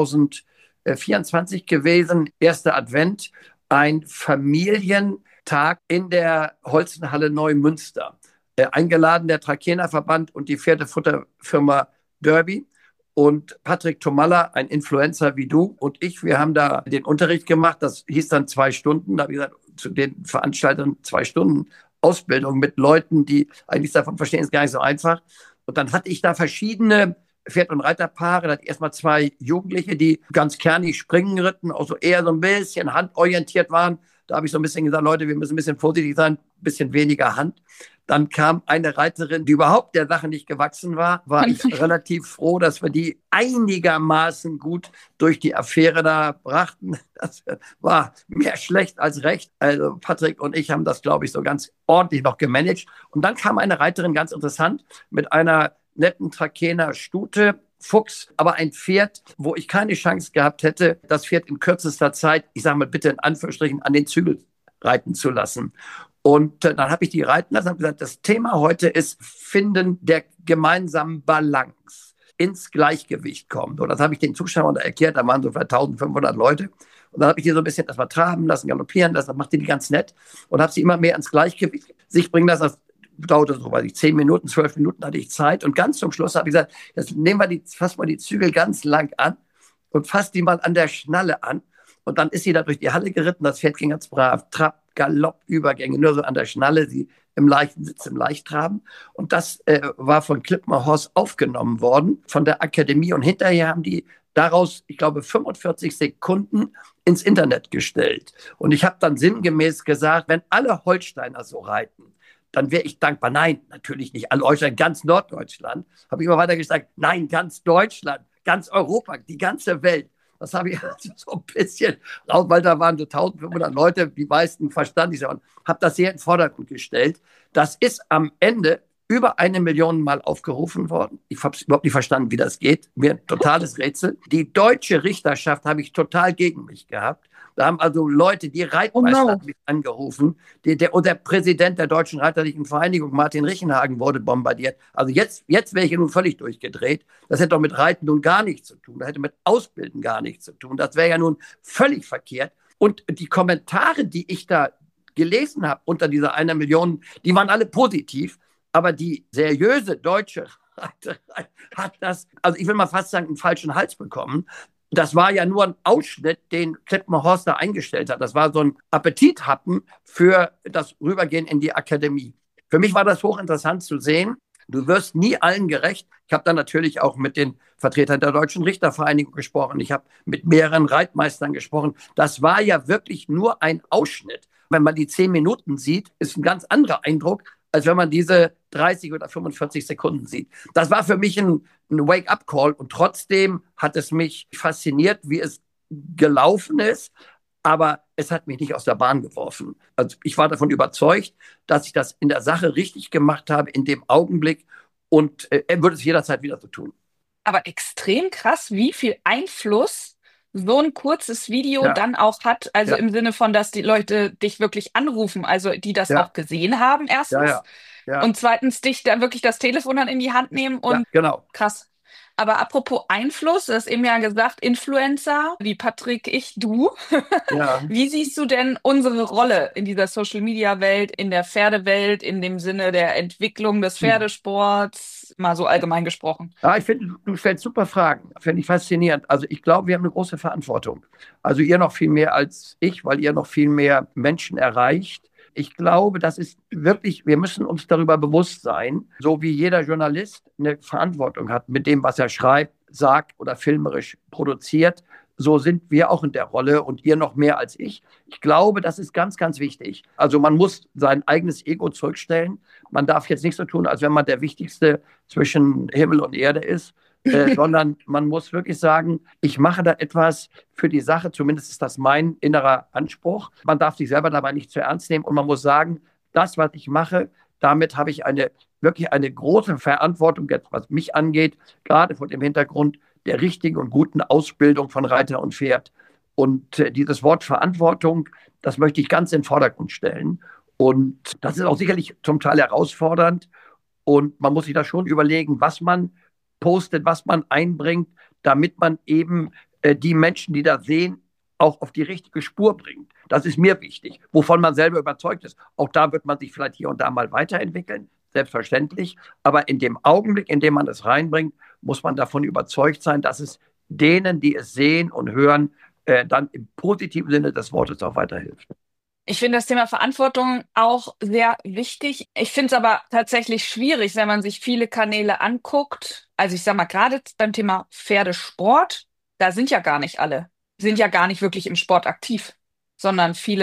zweitausendvierundzwanzig gewesen, erster Advent, ein Familientag in der Holzenhalle Neumünster. Eingeladen der Trakehner Verband und die Pferdefutterfirma Derby und Patrick Tomalla, ein Influencer wie du und ich, wir haben da den Unterricht gemacht, das hieß dann zwei Stunden, da habe ich gesagt, zu den Veranstaltern zwei Stunden Ausbildung mit Leuten, die eigentlich davon verstehen, ist gar nicht so einfach. Und dann hatte ich da verschiedene Pferd- und Reiterpaare, da hatte ich erstmal zwei Jugendliche, die ganz kernig springen ritten, auch so eher so ein bisschen handorientiert waren. Da habe ich so ein bisschen gesagt, Leute, wir müssen ein bisschen vorsichtig sein, ein bisschen weniger Hand. Dann kam eine Reiterin, die überhaupt der Sache nicht gewachsen war, war ich relativ froh, dass wir die einigermaßen gut durch die Affäre da brachten. Das war mehr schlecht als recht. Also Patrick und ich haben das, glaube ich, so ganz ordentlich noch gemanagt. Und dann kam eine Reiterin, ganz interessant, mit einer netten Trakener Stute, Fuchs, aber ein Pferd, wo ich keine Chance gehabt hätte, das Pferd in kürzester Zeit, ich sage mal bitte in Anführungsstrichen, an den Zügel reiten zu lassen. Und äh, dann habe ich die reiten lassen und gesagt, das Thema heute ist Finden der gemeinsamen Balance, ins Gleichgewicht kommen. Und das habe ich den Zuschauern erklärt, da waren so für eintausendfünfhundert Leute. Und dann habe ich die so ein bisschen erstmal traben lassen, galoppieren lassen, das machte die ganz nett und habe sie immer mehr ins Gleichgewicht sich bringen lassen. Das dauerte so, weiß ich, zehn Minuten, zwölf Minuten hatte ich Zeit. Und ganz zum Schluss habe ich gesagt, jetzt nehmen wir die, fassen wir die Zügel ganz lang an und fassen die mal an der Schnalle an. Und dann ist sie da durch die Halle geritten, das Pferd ging ganz brav, Trab, Galopp, Übergänge, nur so an der Schnalle, sie im leichten Sitz, im Leichttraben. Und das äh, war von Clipmore Horse aufgenommen worden, von der Akademie. Und hinterher haben die daraus, ich glaube, fünfundvierzig Sekunden ins Internet gestellt. Und ich habe dann sinngemäß gesagt, wenn alle Holsteiner so reiten, dann wäre ich dankbar. Nein, natürlich nicht alle Holsteiner, ganz Norddeutschland. Habe ich immer weiter gesagt, nein, ganz Deutschland, ganz Europa, die ganze Welt. Das habe ich also so ein bisschen raus, weil da waren so eintausendfünfhundert Leute, die meisten verstanden ich, und habe das sehr in den Vordergrund gestellt. Das ist am Ende über eine Million Mal aufgerufen worden. Ich habe es überhaupt nicht verstanden, wie das geht. Mir ein totales Rätsel. Die deutsche Richterschaft habe ich total gegen mich gehabt. Da haben also Leute, die Reitmeister, oh no. mich angerufen. Die, der, und der Präsident der Deutschen Reiterlichen Vereinigung, Martin Richenhagen, wurde bombardiert. Also jetzt, jetzt wäre ich nun völlig durchgedreht. Das hätte doch mit Reiten nun gar nichts zu tun. Das hätte mit Ausbilden gar nichts zu tun. Das wäre ja nun völlig verkehrt. Und die Kommentare, die ich da gelesen habe unter dieser einer Million, die waren alle positiv. Aber die seriöse deutsche Reiterei hat das, also ich will mal fast sagen, einen falschen Hals bekommen. Das war ja nur ein Ausschnitt, den Clipmore Horse da eingestellt hat. Das war so ein Appetithappen für das Rübergehen in die Akademie. Für mich war das hochinteressant zu sehen. Du wirst nie allen gerecht. Ich habe dann natürlich auch mit den Vertretern der Deutschen Richtervereinigung gesprochen. Ich habe mit mehreren Reitmeistern gesprochen. Das war ja wirklich nur ein Ausschnitt. Wenn man die zehn Minuten sieht, ist ein ganz anderer Eindruck, als wenn man diese dreißig oder fünfundvierzig Sekunden sieht. Das war für mich ein, ein Wake-up-Call und trotzdem hat es mich fasziniert, wie es gelaufen ist, aber es hat mich nicht aus der Bahn geworfen. Also ich war davon überzeugt, dass ich das in der Sache richtig gemacht habe, in dem Augenblick, und äh, er würde es jederzeit wieder so tun.
Aber extrem krass, wie viel Einfluss so ein kurzes Video
Ja.
dann auch hat, also
Ja.
im Sinne von, dass die Leute dich wirklich anrufen, also die das
Ja.
auch gesehen haben erstens,
Ja, ja. Ja.
und zweitens dich dann wirklich das Telefon dann in die Hand nehmen und
Ja, genau.
krass. Aber apropos Einfluss, du hast eben ja gesagt, Influencer, wie Patrick, ich, du.
Ja.
Wie siehst du denn unsere Rolle in dieser Social-Media-Welt, in der Pferdewelt, in dem Sinne der Entwicklung des Pferdesports, mal so allgemein gesprochen?
Ja, ich finde, du stellst super Fragen. Finde ich faszinierend. Also ich glaube, wir haben eine große Verantwortung. Also ihr noch viel mehr als ich, weil ihr noch viel mehr Menschen erreicht. Ich glaube, das ist wirklich, wir müssen uns darüber bewusst sein, so wie jeder Journalist eine Verantwortung hat mit dem, was er schreibt, sagt oder filmerisch produziert. So sind wir auch in der Rolle und ihr noch mehr als ich. Ich glaube, das ist ganz, ganz wichtig. Also man muss sein eigenes Ego zurückstellen. Man darf jetzt nicht so tun, als wenn man der Wichtigste zwischen Himmel und Erde ist, äh, sondern man muss wirklich sagen, ich mache da etwas für die Sache. Zumindest ist das mein innerer Anspruch. Man darf sich selber dabei nicht zu ernst nehmen und man muss sagen, das, was ich mache, damit habe ich eine wirklich eine große Verantwortung, was mich angeht, gerade vor dem Hintergrund der richtigen und guten Ausbildung von Reiter und Pferd. Und äh, dieses Wort Verantwortung, das möchte ich ganz in den Vordergrund stellen. Und das ist auch sicherlich zum Teil herausfordernd. Und man muss sich da schon überlegen, was man postet, was man einbringt, damit man eben äh, die Menschen, die da sehen, auch auf die richtige Spur bringt. Das ist mir wichtig, wovon man selber überzeugt ist. Auch da wird man sich vielleicht hier und da mal weiterentwickeln, selbstverständlich. Aber in dem Augenblick, in dem man es reinbringt, muss man davon überzeugt sein, dass es denen, die es sehen und hören, äh, dann im positiven Sinne des Wortes auch weiterhilft.
Ich finde das Thema Verantwortung auch sehr wichtig. Ich finde es aber tatsächlich schwierig, wenn man sich viele Kanäle anguckt. Also ich sage mal, gerade beim Thema Pferdesport, da sind ja gar nicht alle, sind ja gar nicht wirklich im Sport aktiv, sondern viele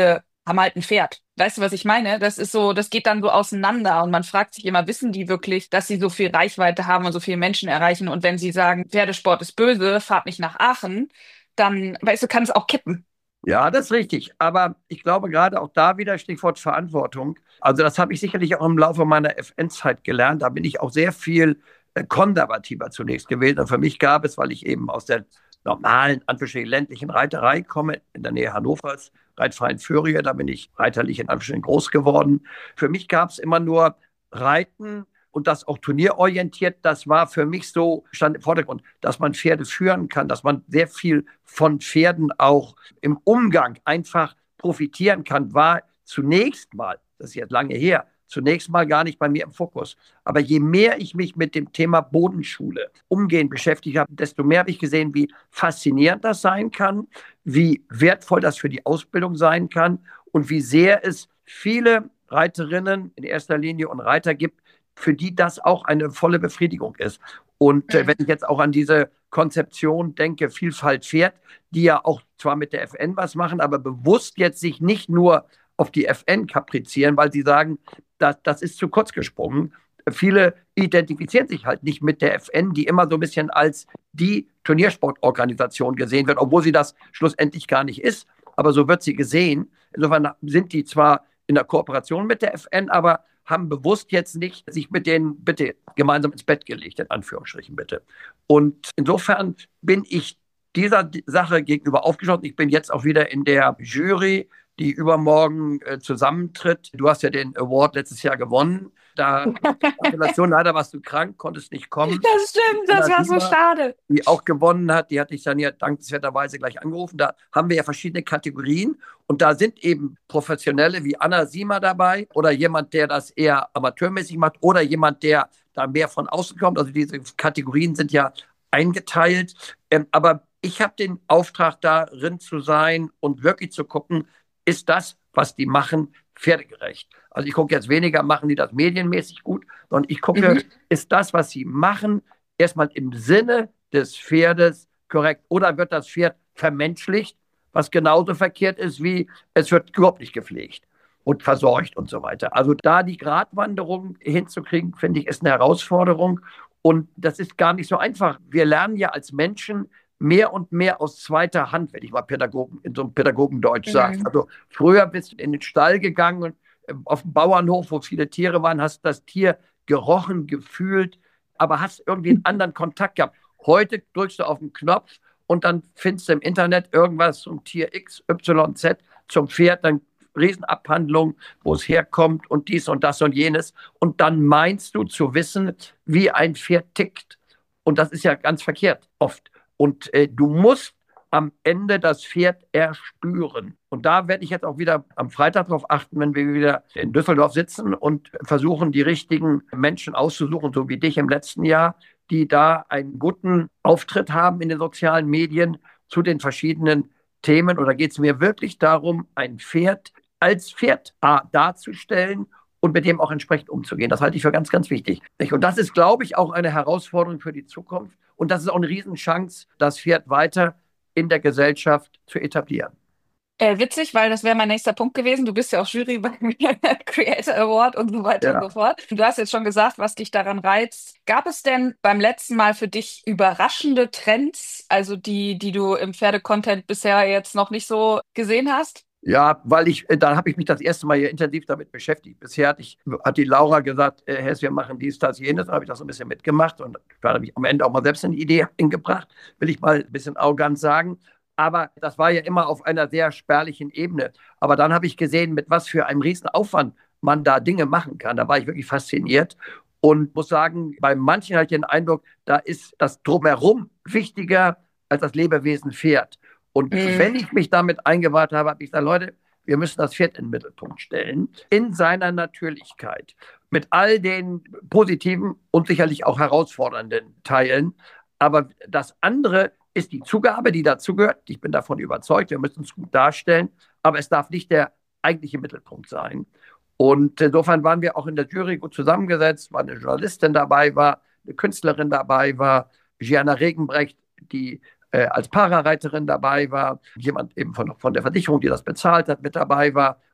haben halt ein Pferd. Weißt du, was ich meine? Das ist so, das geht dann so auseinander und man fragt sich immer, wissen die wirklich, dass sie so viel Reichweite haben und so viele Menschen erreichen? Und wenn sie sagen, Pferdesport ist böse, fahrt nicht nach Aachen, dann, weißt du, kann es auch kippen.
Ja, das ist richtig. Aber ich glaube gerade auch da wieder Stichwort Verantwortung. Also das habe ich sicherlich auch im Laufe meiner F N-Zeit gelernt. Da bin ich auch sehr viel äh, konservativer zunächst gewesen. Und für mich gab es, weil ich eben aus der normalen, Anführungsstrichen ländlichen Reiterei komme, in der Nähe Hannovers, Reitverein Föhringer, da bin ich reiterlich in Anführungsstrichen groß geworden. Für mich gab es immer nur Reiten und das auch turnierorientiert. Das war für mich so, stand im Vordergrund, dass man Pferde führen kann, dass man sehr viel von Pferden auch im Umgang einfach profitieren kann, war zunächst mal, das ist jetzt lange her, zunächst mal gar nicht bei mir im Fokus. Aber je mehr ich mich mit dem Thema Bodenschule, Umgehen beschäftigt habe, desto mehr habe ich gesehen, wie faszinierend das sein kann, wie wertvoll das für die Ausbildung sein kann und wie sehr es viele Reiterinnen in erster Linie und Reiter gibt, für die das auch eine volle Befriedigung ist. Und äh, wenn ich jetzt auch an diese Konzeption denke, Vielfalt Pferd, die ja auch zwar mit der F N was machen, aber bewusst jetzt sich nicht nur auf die F N kaprizieren, weil sie sagen, das, das ist zu kurz gesprungen. Viele identifizieren sich halt nicht mit der F N, die immer so ein bisschen als die Turniersportorganisation gesehen wird, obwohl sie das schlussendlich gar nicht ist. Aber so wird sie gesehen. Insofern sind die zwar in der Kooperation mit der F N, aber haben bewusst jetzt nicht sich mit denen bitte gemeinsam ins Bett gelegt, in Anführungsstrichen bitte. Und insofern bin ich dieser Sache gegenüber aufgeschlossen. Ich bin jetzt auch wieder in der Jury, die übermorgen äh, zusammentritt. Du hast ja den Award letztes Jahr gewonnen. Da, Gratulation, leider warst du krank, konntest nicht kommen.
Das stimmt, das war so schade.
Die auch gewonnen hat, die hatte ich dann ja dankenswerterweise gleich angerufen. Da haben wir ja verschiedene Kategorien und da sind eben Professionelle wie Anna Siemer dabei oder jemand, der das eher amateurmäßig macht oder jemand, der da mehr von außen kommt. Also diese Kategorien sind ja eingeteilt. Ähm, aber ich habe den Auftrag, darin zu sein und wirklich zu gucken, ist das, was die machen, pferdegerecht. Also ich gucke jetzt weniger, machen die das medienmäßig gut, sondern ich gucke, mhm. ist das, was sie machen, erstmal im Sinne des Pferdes korrekt oder wird das Pferd vermenschlicht, was genauso verkehrt ist, wie es wird überhaupt nicht gepflegt und versorgt und so weiter. Also da die Gratwanderung hinzukriegen, finde ich, ist eine Herausforderung und das ist gar nicht so einfach. Wir lernen ja als Menschen mehr und mehr aus zweiter Hand, wenn ich mal Pädagogen, in so einem Pädagogendeutsch sage. Mhm. Also früher bist du in den Stall gegangen und auf dem Bauernhof, wo viele Tiere waren, hast das Tier gerochen, gefühlt, aber hast irgendwie einen anderen Kontakt gehabt. Heute drückst du auf den Knopf und dann findest du im Internet irgendwas zum Tier X, Y, Z, zum Pferd, dann Riesenabhandlung, wo es herkommt und dies und das und jenes. Und dann meinst du zu wissen, wie ein Pferd tickt. Und das ist ja ganz verkehrt oft. Und äh, du musst am Ende das Pferd erspüren. Und da werde ich jetzt auch wieder am Freitag darauf achten, wenn wir wieder in Düsseldorf sitzen und versuchen, die richtigen Menschen auszusuchen, so wie dich im letzten Jahr, die da einen guten Auftritt haben in den sozialen Medien zu den verschiedenen Themen. Und da geht es mir wirklich darum, ein Pferd als Pferd A, darzustellen und mit dem auch entsprechend umzugehen. Das halte ich für ganz, ganz wichtig. Und das ist, glaube ich, auch eine Herausforderung für die Zukunft. Und das ist auch eine Riesenchance, das Pferd weiter in der Gesellschaft zu etablieren.
Äh, witzig, weil das wäre mein nächster Punkt gewesen. Du bist ja auch Jury beim Creator Award und so weiter ja. und so fort. Du hast jetzt schon gesagt, was dich daran reizt. Gab es denn beim letzten Mal für dich überraschende Trends, also die, die du im Pferdecontent bisher jetzt noch nicht so gesehen hast?
Ja, weil ich, da habe ich mich das erste Mal hier intensiv damit beschäftigt. Bisher hat, ich, hat die Laura gesagt, äh, Hess, wir machen dies, das, jenes. Da habe ich das so ein bisschen mitgemacht und da habe ich am Ende auch mal selbst eine Idee hingebracht, will ich mal ein bisschen arrogant sagen. Aber das war ja immer auf einer sehr spärlichen Ebene. Aber dann habe ich gesehen, mit was für einem Riesenaufwand man da Dinge machen kann. Da war ich wirklich fasziniert und muss sagen, bei manchen hatte ich den Eindruck, da ist das Drumherum wichtiger als das Lebewesen Pferd. Und mhm. wenn ich mich damit eingeweiht habe, habe ich gesagt, Leute, wir müssen das Pferd in den Mittelpunkt stellen, in seiner Natürlichkeit, mit all den positiven und sicherlich auch herausfordernden Teilen. Aber das andere ist die Zugabe, die dazugehört. Ich bin davon überzeugt, wir müssen es gut darstellen, aber es darf nicht der eigentliche Mittelpunkt sein. Und insofern waren wir auch in der Jury gut zusammengesetzt, war eine Journalistin dabei, war eine Künstlerin dabei, war Gianna Regenbrecht, die äh, als Parareiterin dabei war, jemand eben von, von der Versicherung, die das bezahlt hat, mit dabei war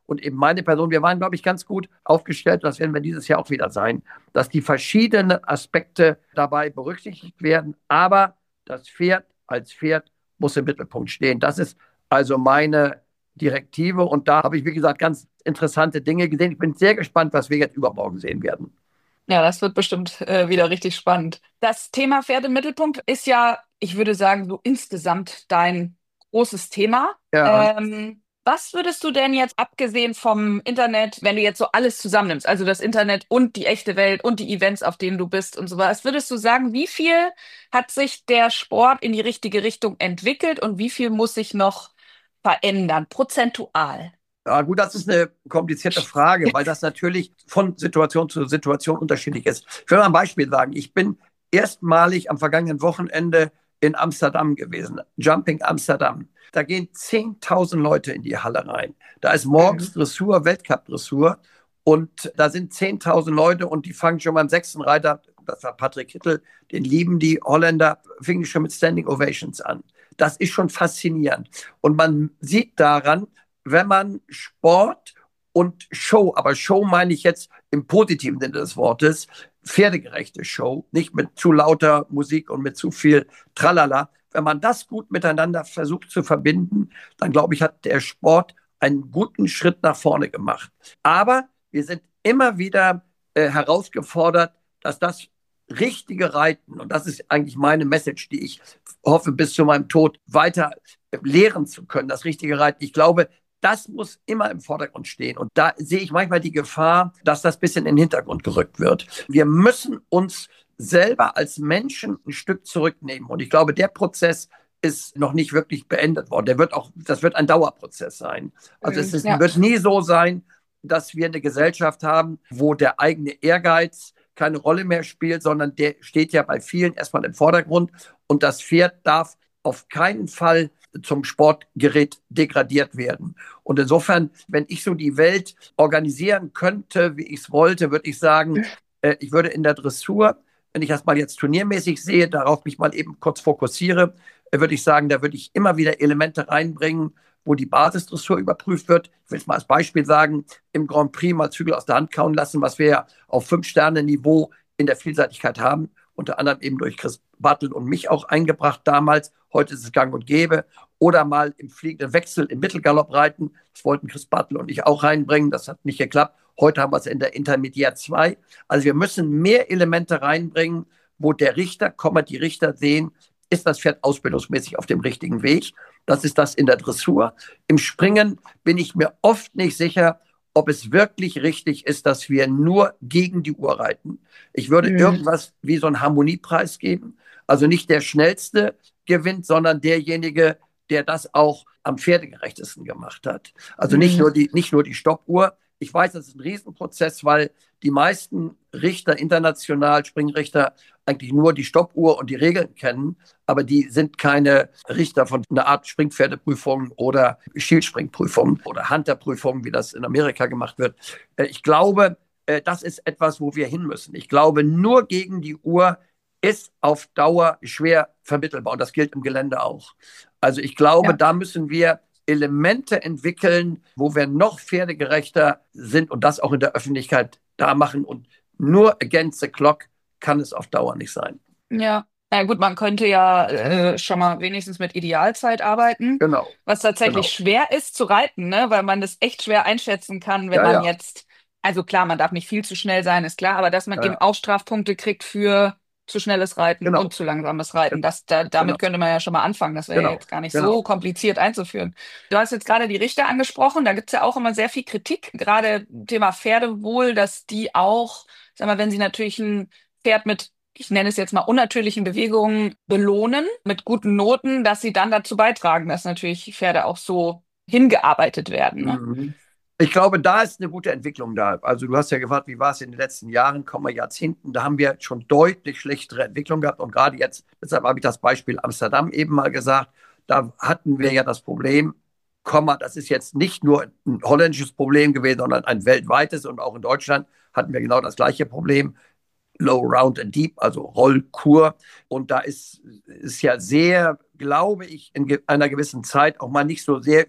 und eben meine Person, wir waren, glaube ich, ganz gut aufgestellt, das werden wir dieses Jahr auch wieder sein, dass die verschiedenen Aspekte dabei berücksichtigt werden, aber das Pferd als Pferd muss im Mittelpunkt stehen. Das ist also meine Direktive und da habe ich, wie gesagt, ganz interessante Dinge gesehen. Ich bin sehr gespannt, was wir jetzt übermorgen sehen werden.
Ja, das wird bestimmt äh, wieder richtig spannend. Das Thema Pferd im Mittelpunkt ist ja, ich würde sagen, so insgesamt dein großes Thema.
Ja.
Ähm, was würdest du denn jetzt, abgesehen vom Internet, wenn du jetzt so alles zusammennimmst, also das Internet und die echte Welt und die Events, auf denen du bist und so was, würdest du sagen, wie viel hat sich der Sport in die richtige Richtung entwickelt und wie viel muss sich noch verändern, prozentual?
Ja, gut, das ist eine komplizierte Frage, weil das natürlich von Situation zu Situation unterschiedlich ist. Ich will mal ein Beispiel sagen. Ich bin erstmalig am vergangenen Wochenende in Amsterdam gewesen, Jumping Amsterdam. Da gehen zehntausend Leute in die Halle rein. Da ist morgens Dressur, Weltcup-Dressur und da sind zehntausend Leute und die fangen schon beim sechsten Reiter, das war Patrick Kittel, den lieben die Holländer, fingen die schon mit Standing Ovations an. Das ist schon faszinierend. Und man sieht daran, wenn man Sport und Show, aber Show meine ich jetzt im positiven Sinne des Wortes, pferdegerechte Show, nicht mit zu lauter Musik und mit zu viel Tralala. Wenn man das gut miteinander versucht zu verbinden, dann glaube ich, hat der Sport einen guten Schritt nach vorne gemacht. Aber wir sind immer wieder äh, herausgefordert, dass das richtige Reiten, und das ist eigentlich meine Message, die ich hoffe, bis zu meinem Tod weiter lehren zu können, das richtige Reiten. Ich glaube, das muss immer im Vordergrund stehen. Und da sehe ich manchmal die Gefahr, dass das ein bisschen in den Hintergrund gerückt wird. Wir müssen uns selber als Menschen ein Stück zurücknehmen. Und ich glaube, der Prozess ist noch nicht wirklich beendet worden. Der wird auch, das wird ein Dauerprozess sein. Also es ist, ja. wird nie so sein, dass wir eine Gesellschaft haben, wo der eigene Ehrgeiz keine Rolle mehr spielt, sondern der steht ja bei vielen erstmal im Vordergrund. Und das Pferd darf auf keinen Fall zum Sportgerät degradiert werden. Und insofern, wenn ich so die Welt organisieren könnte, wie ich es wollte, würde ich sagen, äh, ich würde in der Dressur, wenn ich das mal jetzt turniermäßig sehe, darauf mich mal eben kurz fokussiere, äh, würde ich sagen, da würde ich immer wieder Elemente reinbringen, wo die Basisdressur überprüft wird. Ich will es mal als Beispiel sagen, im Grand Prix mal Zügel aus der Hand kauen lassen, was wir ja auf Fünf-Sterne-Niveau in der Vielseitigkeit haben, unter anderem eben durch Chris Bartel und mich auch eingebracht damals. Heute ist es gang und gäbe. Oder mal im fliegenden Wechsel im Mittelgalopp reiten. Das wollten Chris Bartel und ich auch reinbringen. Das hat nicht geklappt. Heute haben wir es in der Intermediate zwei. Also wir müssen mehr Elemente reinbringen, wo der Richter, die Richter sehen, ist das Pferd ausbildungsmäßig auf dem richtigen Weg. Das ist das in der Dressur. Im Springen bin ich mir oft nicht sicher, ob es wirklich richtig ist, dass wir nur gegen die Uhr reiten. Ich würde mhm. irgendwas wie so einen Harmoniepreis geben. Also nicht der Schnellste gewinnt, sondern derjenige, der das auch am pferdegerechtesten gemacht hat. Also mhm. nicht nur die, nicht nur die Stoppuhr. Ich weiß, das ist ein Riesenprozess, weil die meisten Richter, international Springrichter, eigentlich nur die Stoppuhr und die Regeln kennen, aber die sind keine Richter von einer Art Springpferdeprüfung oder Schildspringprüfung oder Hunterprüfung, wie das in Amerika gemacht wird. Ich glaube, das ist etwas, wo wir hin müssen. Ich glaube, nur gegen die Uhr ist auf Dauer schwer vermittelbar und das gilt im Gelände auch. Also ich glaube, ja. da müssen wir Elemente entwickeln, wo wir noch pferdegerechter sind und das auch in der Öffentlichkeit da machen. Und nur against the clock kann es auf Dauer nicht sein.
Ja, na gut, man könnte ja äh, schon mal wenigstens mit Idealzeit arbeiten.
Genau.
Was tatsächlich
genau.
schwer ist zu reiten, ne? Weil man das echt schwer einschätzen kann, wenn
ja,
man
ja.
jetzt, also klar, man darf nicht viel zu schnell sein, ist klar, aber dass man
ja,
eben
ja.
auch Strafpunkte kriegt für zu schnelles Reiten
genau.
und zu langsames Reiten. Das, da, damit genau. könnte man ja schon mal anfangen. Das wäre
genau.
ja jetzt gar nicht
genau.
so kompliziert einzuführen. Du hast jetzt gerade die Richter angesprochen. Da gibt's ja auch immer sehr viel Kritik. Gerade Thema Pferdewohl, dass die auch, sag mal, wenn sie natürlich ein Pferd mit, ich nenne es jetzt mal unnatürlichen Bewegungen belohnen, mit guten Noten, dass sie dann dazu beitragen, dass natürlich Pferde auch so hingearbeitet werden. Ne?
Mhm. Ich glaube, da ist eine gute Entwicklung da. Also du hast ja gefragt, wie war es in den letzten Jahren, kommen wir Jahrzehnten, da haben wir schon deutlich schlechtere Entwicklung gehabt und gerade jetzt, deshalb habe ich das Beispiel Amsterdam eben mal gesagt, da hatten wir ja das Problem, Komma, das ist jetzt nicht nur ein holländisches Problem gewesen, sondern ein weltweites und auch in Deutschland hatten wir genau das gleiche Problem, Low, Round and Deep, also Rollkur und da ist, ist ja sehr, glaube ich, in einer gewissen Zeit auch mal nicht so sehr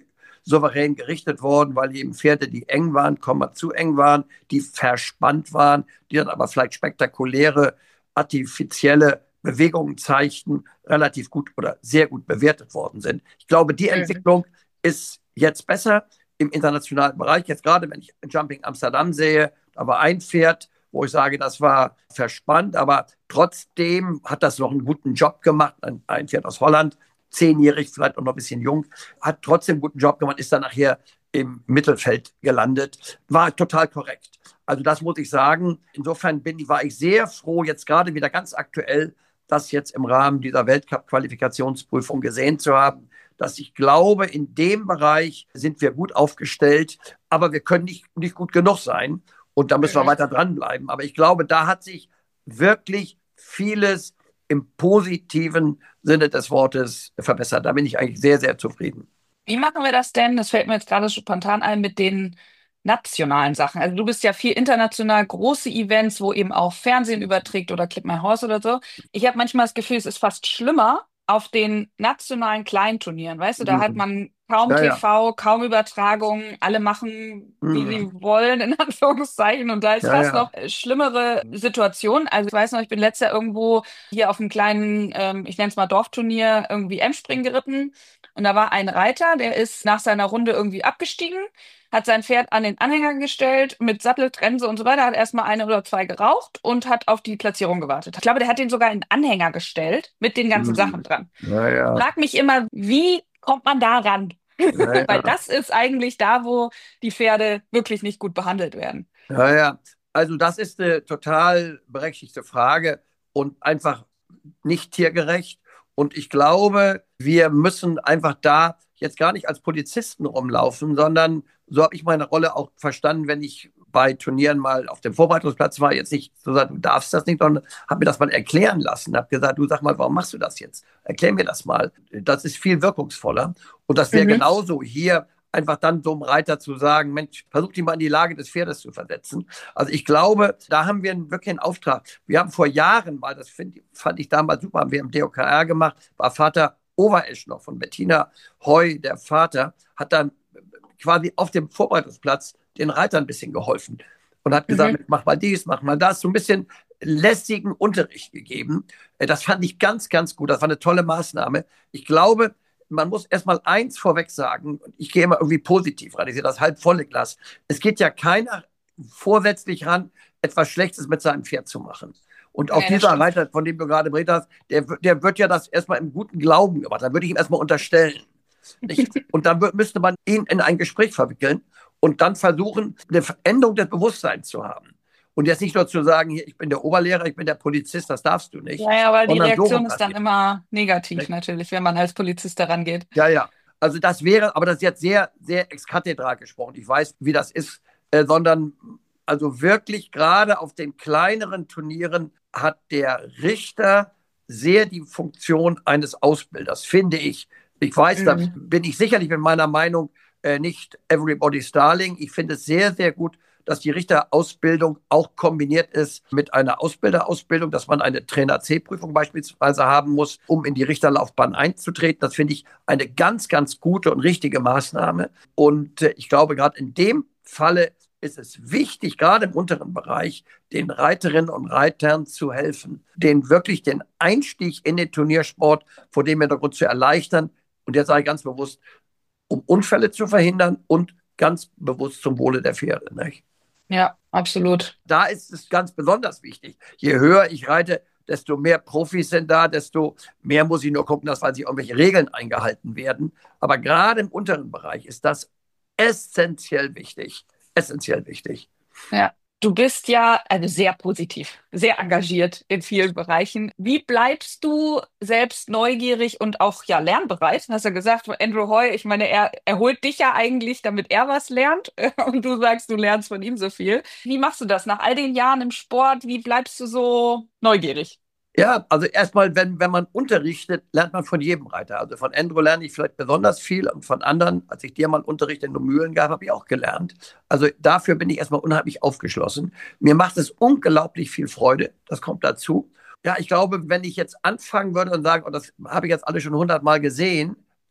souverän gerichtet worden, weil eben Pferde, die eng waren, zu eng waren, die verspannt waren, die dann aber vielleicht spektakuläre, artifizielle Bewegungen zeigten, relativ gut oder sehr gut bewertet worden sind. Ich glaube, die Entwicklung ist jetzt besser im internationalen Bereich. Jetzt gerade, wenn ich Jumping Amsterdam sehe, da war ein Pferd, wo ich sage, das war verspannt, aber trotzdem hat das noch einen guten Job gemacht. Ein, ein Pferd aus Holland, zehnjährig, vielleicht auch noch ein bisschen jung, hat trotzdem einen guten Job gemacht, ist dann nachher im Mittelfeld gelandet. War total korrekt. Also das muss ich sagen. Insofern bin, war ich sehr froh, jetzt gerade wieder ganz aktuell, das jetzt im Rahmen dieser Weltcup-Qualifikationsprüfung gesehen zu haben, dass ich glaube, in dem Bereich sind wir gut aufgestellt, aber wir können nicht, nicht gut genug sein und da müssen wir weiter dranbleiben. Aber ich glaube, da hat sich wirklich vieles im positiven Sinne des Wortes verbessert. Da bin ich eigentlich sehr, sehr zufrieden.
Wie machen wir das denn? Das fällt mir jetzt gerade spontan ein mit den nationalen Sachen. Also du bist ja viel international, große Events, wo eben auch Fernsehen überträgt oder Clip My Horse oder so. Ich habe manchmal das Gefühl, es ist fast schlimmer auf den nationalen kleinen Turnieren. Weißt du, da
Mhm.
hat man kaum
Ja, ja.
T V, kaum Übertragungen, alle machen, wie
Mhm.
sie wollen, in Anführungszeichen. Und da ist
Ja,
fast
ja.
noch äh, schlimmere Situation. Also ich weiß noch, ich bin letztes Jahr irgendwo hier auf einem kleinen, ähm, ich nenne es mal Dorfturnier, irgendwie M-Springen geritten. Und da war ein Reiter, der ist nach seiner Runde irgendwie abgestiegen, hat sein Pferd an den Anhänger gestellt, mit Sattel, Trense und so weiter, hat erstmal eine oder zwei geraucht und hat auf die Platzierung gewartet. Ich glaube, der hat den sogar in den Anhänger gestellt, mit den ganzen
Mhm.
Sachen dran.
Ja, ja.
Frag mich immer, wie kommt man da ran?
Ja, ja.
Weil das ist eigentlich da, wo die Pferde wirklich nicht gut behandelt werden.
Ja, ja. Also das ist eine total berechtigte Frage und einfach nicht tiergerecht. Und ich glaube, wir müssen einfach da jetzt gar nicht als Polizisten rumlaufen, sondern so habe ich meine Rolle auch verstanden, wenn ich bei Turnieren mal auf dem Vorbereitungsplatz war, jetzt nicht so sagen, du darfst das nicht, sondern habe mir das mal erklären lassen. Habe gesagt, du sag mal, warum machst du das jetzt? Erklär mir das mal. Das ist viel wirkungsvoller. Und das wäre
Mhm.
genauso hier einfach dann so einem Reiter zu sagen, Mensch, versuch dich mal in die Lage des Pferdes zu versetzen. Also ich glaube, da haben wir wirklich einen Auftrag. Wir haben vor Jahren mal, das find, fand ich damals super, haben wir im D O K R gemacht, war Vater Overesch noch von Bettina Heu, der Vater, hat dann quasi auf dem Vorbereitungsplatz den Reitern ein bisschen geholfen und hat gesagt,
Mhm.
mach mal dies, mach mal das, so ein bisschen lässigen Unterricht gegeben. Das fand ich ganz, ganz gut. Das war eine tolle Maßnahme. Ich glaube, man muss erstmal eins vorweg sagen, und ich gehe immer irgendwie positiv ran, ich sehe das halb volle Glas. Es geht ja keiner vorsätzlich ran, etwas Schlechtes mit seinem Pferd zu machen. Und auch
Nee, das
dieser
stimmt.
Reiter, von dem du gerade berichtet hast, der, der wird ja das erstmal im guten Glauben gemacht. Da würde ich ihm erstmal unterstellen. Nicht? Und dann wür- müsste man ihn in ein Gespräch verwickeln und dann versuchen, eine Veränderung des Bewusstseins zu haben. Und jetzt nicht nur zu sagen, hier, ich bin der Oberlehrer, ich bin der Polizist, das darfst du nicht.
Ja, ja, weil die
sondern so
Reaktion
rum
ist dann
passiert.
immer negativ
Richtig.
natürlich, wenn man als Polizist daran geht.
Ja, ja. Also das wäre, aber das ist jetzt sehr, sehr ex cathedra gesprochen. Ich weiß, wie das ist, äh, sondern also wirklich gerade auf den kleineren Turnieren hat der Richter sehr die Funktion eines Ausbilders, finde ich. Ich weiß, da
Mhm.
bin ich sicherlich mit meiner Meinung äh, nicht everybody's darling. Ich finde es sehr, sehr gut, dass die Richterausbildung auch kombiniert ist mit einer Ausbilderausbildung, dass man eine Trainer-C-Prüfung beispielsweise haben muss, um in die Richterlaufbahn einzutreten. Das finde ich eine ganz, ganz gute und richtige Maßnahme. Und äh, ich glaube, gerade in dem Falle ist es wichtig, gerade im unteren Bereich, den Reiterinnen und Reitern zu helfen, denen wirklich den Einstieg in den Turniersport vor dem Hintergrund zu erleichtern. Und jetzt sage ich ganz bewusst, um Unfälle zu verhindern und ganz bewusst zum Wohle der Pferde. Nicht?
Ja, absolut.
Da ist es ganz besonders wichtig. Je höher ich reite, desto mehr Profis sind da, desto mehr muss ich nur gucken, dass weil sie irgendwelche Regeln eingehalten werden. Aber gerade im unteren Bereich ist das essentiell wichtig. Essentiell wichtig.
Ja. Du bist ja also sehr positiv, sehr engagiert in vielen Bereichen. Wie bleibst du selbst neugierig und auch ja lernbereit? Du hast ja gesagt, Andrew Heu, ich meine, er, er holt dich ja eigentlich, damit er was lernt. Und du sagst, du lernst von ihm so viel. Wie machst du das nach all den Jahren im Sport? Wie bleibst du so neugierig?
Ja, also erstmal, wenn, wenn man unterrichtet, lernt man von jedem Reiter. Also von Andrew lerne ich vielleicht besonders viel und von anderen, als ich dir mal Unterricht in den Mühlen gab, habe ich auch gelernt. Also dafür bin ich erstmal unheimlich aufgeschlossen. Mir macht es unglaublich viel Freude, das kommt dazu. Ja, ich glaube, wenn ich jetzt anfangen würde und sage, oh, das habe ich jetzt alle schon hundertmal gesehen,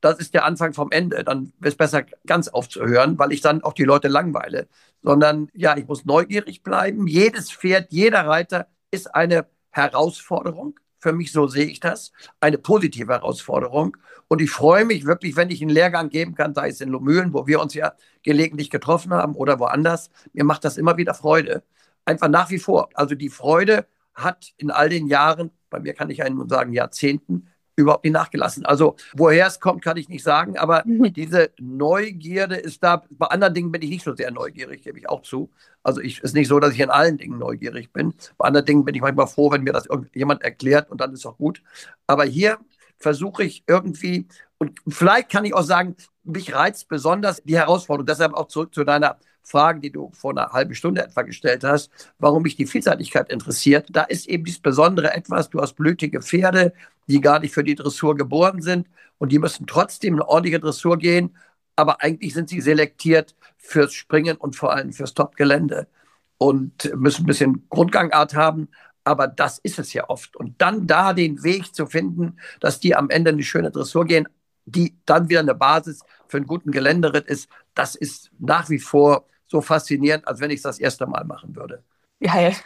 das ist der Anfang vom Ende. Dann ist es besser, ganz aufzuhören, weil ich dann auch die Leute langweile. Sondern ja, ich muss neugierig bleiben. Jedes Pferd, jeder Reiter ist eine Herausforderung. Für mich, so sehe ich das, eine positive Herausforderung. Und ich freue mich wirklich, wenn ich einen Lehrgang geben kann, sei es in Lohmühlen, wo wir uns ja gelegentlich getroffen haben oder woanders. Mir macht das immer wieder Freude. Einfach nach wie vor. Also die Freude hat in all den Jahren, bei mir kann ich ja nur sagen Jahrzehnten, überhaupt nicht nachgelassen. Also woher es kommt, kann ich nicht sagen, aber diese Neugierde ist da. Bei anderen Dingen bin ich nicht so sehr neugierig, gebe ich auch zu. Also es ist nicht so, dass ich in allen Dingen neugierig bin. Bei anderen Dingen bin ich manchmal froh, wenn mir das irgendjemand erklärt und dann ist auch gut. Aber hier versuche ich irgendwie, und vielleicht kann ich auch sagen, mich reizt besonders die Herausforderung. Deshalb auch zurück zu deiner Frage, die du vor einer halben Stunde etwa gestellt hast, warum mich die Vielseitigkeit interessiert. Da ist eben dieses besondere Etwas, du hast blütige Pferde, die gar nicht für die Dressur geboren sind und die müssen trotzdem eine ordentliche Dressur gehen, aber eigentlich sind sie selektiert fürs Springen und vor allem fürs Top-Gelände und müssen ein bisschen Grundgangart haben, aber das ist es ja oft. Und dann da den Weg zu finden, dass die am Ende eine schöne Dressur gehen, die dann wieder eine Basis für einen guten Geländeritt ist, das ist nach wie vor so faszinierend, als wenn ich es das erste Mal machen würde.
Geil.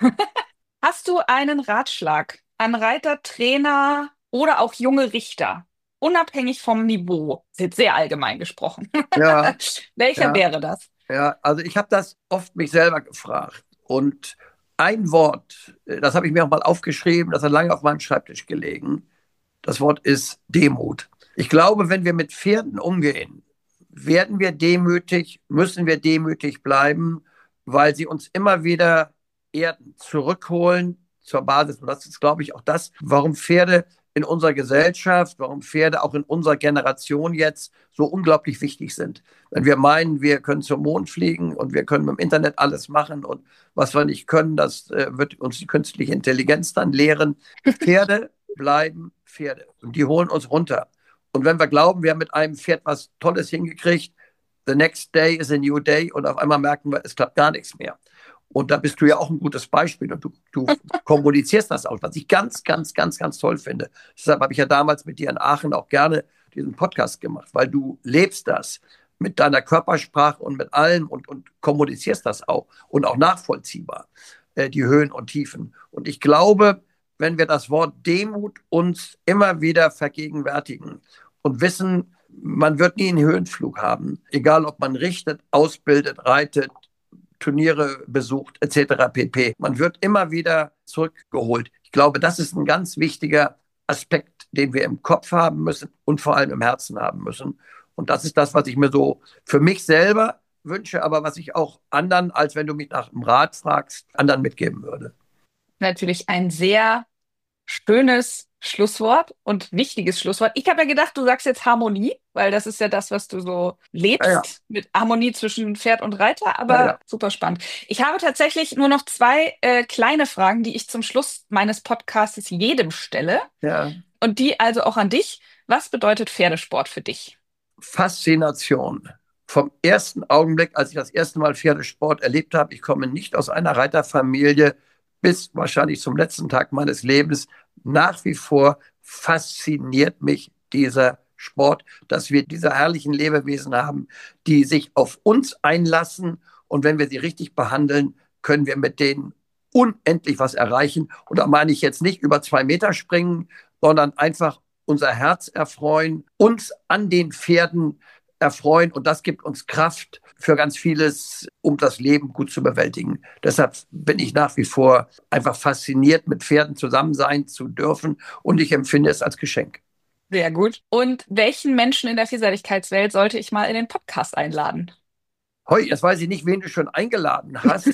Hast du einen Ratschlag an Reiter, Trainer oder auch junge Richter, unabhängig vom Niveau? Das ist jetzt sehr allgemein gesprochen.
Ja,
Welcher
ja,
wäre das?
ja, also ich habe das oft mich selber gefragt. Und ein Wort, das habe ich mir auch mal aufgeschrieben, das hat lange auf meinem Schreibtisch gelegen. Das Wort ist Demut. Ich glaube, wenn wir mit Pferden umgehen, werden wir demütig, müssen wir demütig bleiben, weil sie uns immer wieder erden, zurückholen zur Basis. Und das ist, glaube ich, auch das, warum Pferde in unserer Gesellschaft, warum Pferde auch in unserer Generation jetzt so unglaublich wichtig sind. Wenn wir meinen, wir können zum Mond fliegen und wir können im Internet alles machen und was wir nicht können, das äh, wird uns die künstliche Intelligenz dann lehren. Pferde bleiben Pferde und die holen uns runter. Und wenn wir glauben, wir haben mit einem Pferd was Tolles hingekriegt, the next day is a new day und auf einmal merken wir, es klappt gar nichts mehr. Und da bist du ja auch ein gutes Beispiel und du, du kommunizierst das auch, was ich ganz, ganz, ganz, ganz toll finde. Deshalb habe ich ja damals mit dir in Aachen auch gerne diesen Podcast gemacht, weil du lebst das mit deiner Körpersprache und mit allem und, und kommunizierst das auch und auch nachvollziehbar, äh, die Höhen und Tiefen. Und ich glaube, wenn wir das Wort Demut uns immer wieder vergegenwärtigen und wissen, man wird nie einen Höhenflug haben, egal ob man richtet, ausbildet, reitet, Turniere besucht, et cetera pp. Man wird immer wieder zurückgeholt. Ich glaube, das ist ein ganz wichtiger Aspekt, den wir im Kopf haben müssen und vor allem im Herzen haben müssen. Und das ist das, was ich mir so für mich selber wünsche, aber was ich auch anderen, als wenn du mich nach dem Rat fragst, anderen mitgeben würde.
Natürlich ein sehr schönes Schlusswort und wichtiges Schlusswort. Ich habe ja gedacht, du sagst jetzt Harmonie, weil das ist ja das, was du so lebst,
Ja, ja.
mit Harmonie zwischen Pferd und Reiter, aber
Ja, ja.
super spannend. Ich habe tatsächlich nur noch zwei äh, kleine Fragen, die ich zum Schluss meines Podcasts jedem stelle
Ja.
und die also auch an dich. Was bedeutet Pferdesport für dich?
Faszination. Vom ersten Augenblick, als ich das erste Mal Pferdesport erlebt habe, ich komme nicht aus einer Reiterfamilie, bis wahrscheinlich zum letzten Tag meines Lebens, nach wie vor fasziniert mich dieser Sport, dass wir diese herrlichen Lebewesen haben, die sich auf uns einlassen und wenn wir sie richtig behandeln, können wir mit denen unendlich was erreichen. Und da meine ich jetzt nicht über zwei Meter springen, sondern einfach unser Herz erfreuen, uns an den Pferden erfreuen und das gibt uns Kraft für ganz vieles, um das Leben gut zu bewältigen. Deshalb bin ich nach wie vor einfach fasziniert, mit Pferden zusammen sein zu dürfen und ich empfinde es als Geschenk.
Sehr gut. Und welchen Menschen in der Vielseitigkeitswelt sollte ich mal in den Podcast einladen?
Hoi, jetzt weiß ich nicht, wen du schon eingeladen hast,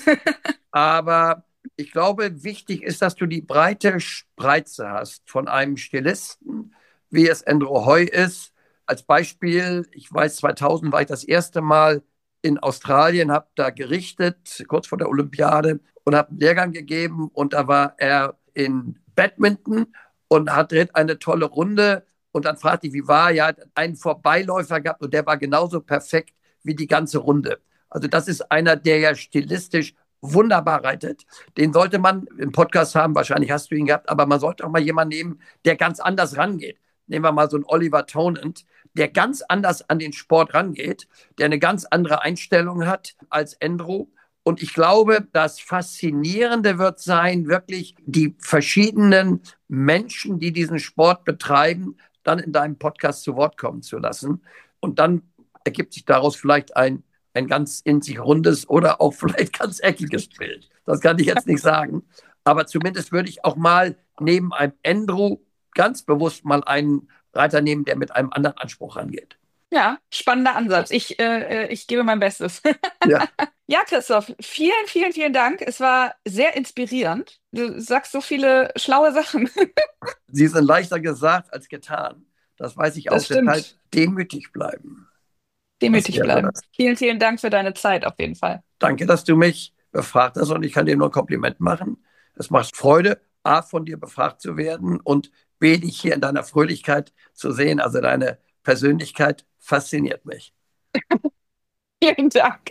aber ich glaube, wichtig ist, dass du die breite Spreize hast von einem Stilisten, wie es Andrew Heu ist. Als Beispiel, ich weiß, zweitausend war ich das erste Mal in Australien, habe da gerichtet, kurz vor der Olympiade, und habe einen Lehrgang gegeben. Und da war er in Badminton und hatte eine tolle Runde. Und dann fragte ich, wie war er? Er hat einen Vorbeiläufer gehabt und der war genauso perfekt wie die ganze Runde. Also das ist einer, der ja stilistisch wunderbar reitet. Den sollte man im Podcast haben, wahrscheinlich hast du ihn gehabt, aber man sollte auch mal jemanden nehmen, der ganz anders rangeht. Nehmen wir mal so einen Oliver Tonant, der ganz anders an den Sport rangeht, der eine ganz andere Einstellung hat als Endro. Und ich glaube, das Faszinierende wird sein, wirklich die verschiedenen Menschen, die diesen Sport betreiben, dann in deinem Podcast zu Wort kommen zu lassen. Und dann ergibt sich daraus vielleicht ein, ein ganz in sich rundes oder auch vielleicht ganz eckiges Bild. Das kann ich jetzt nicht sagen. Aber zumindest würde ich auch mal neben einem Endro ganz bewusst mal einen Reiter nehmen, der mit einem anderen Anspruch rangeht.
Ja, spannender Ansatz. Ich, äh, ich gebe mein Bestes.
Ja.
Ja, Christoph, vielen, vielen, vielen Dank. Es war sehr inspirierend. Du sagst so viele schlaue Sachen.
Sie sind leichter gesagt als getan. Das weiß ich auch. Deshalb demütig bleiben.
Demütig bleiben. Das. Vielen, vielen Dank für deine Zeit auf jeden Fall.
Danke, dass du mich befragt hast und ich kann dir nur ein Kompliment machen. Es macht Freude, A, von dir befragt zu werden und B, dich hier in deiner Fröhlichkeit zu sehen. Also deine Persönlichkeit fasziniert mich.
Vielen Dank.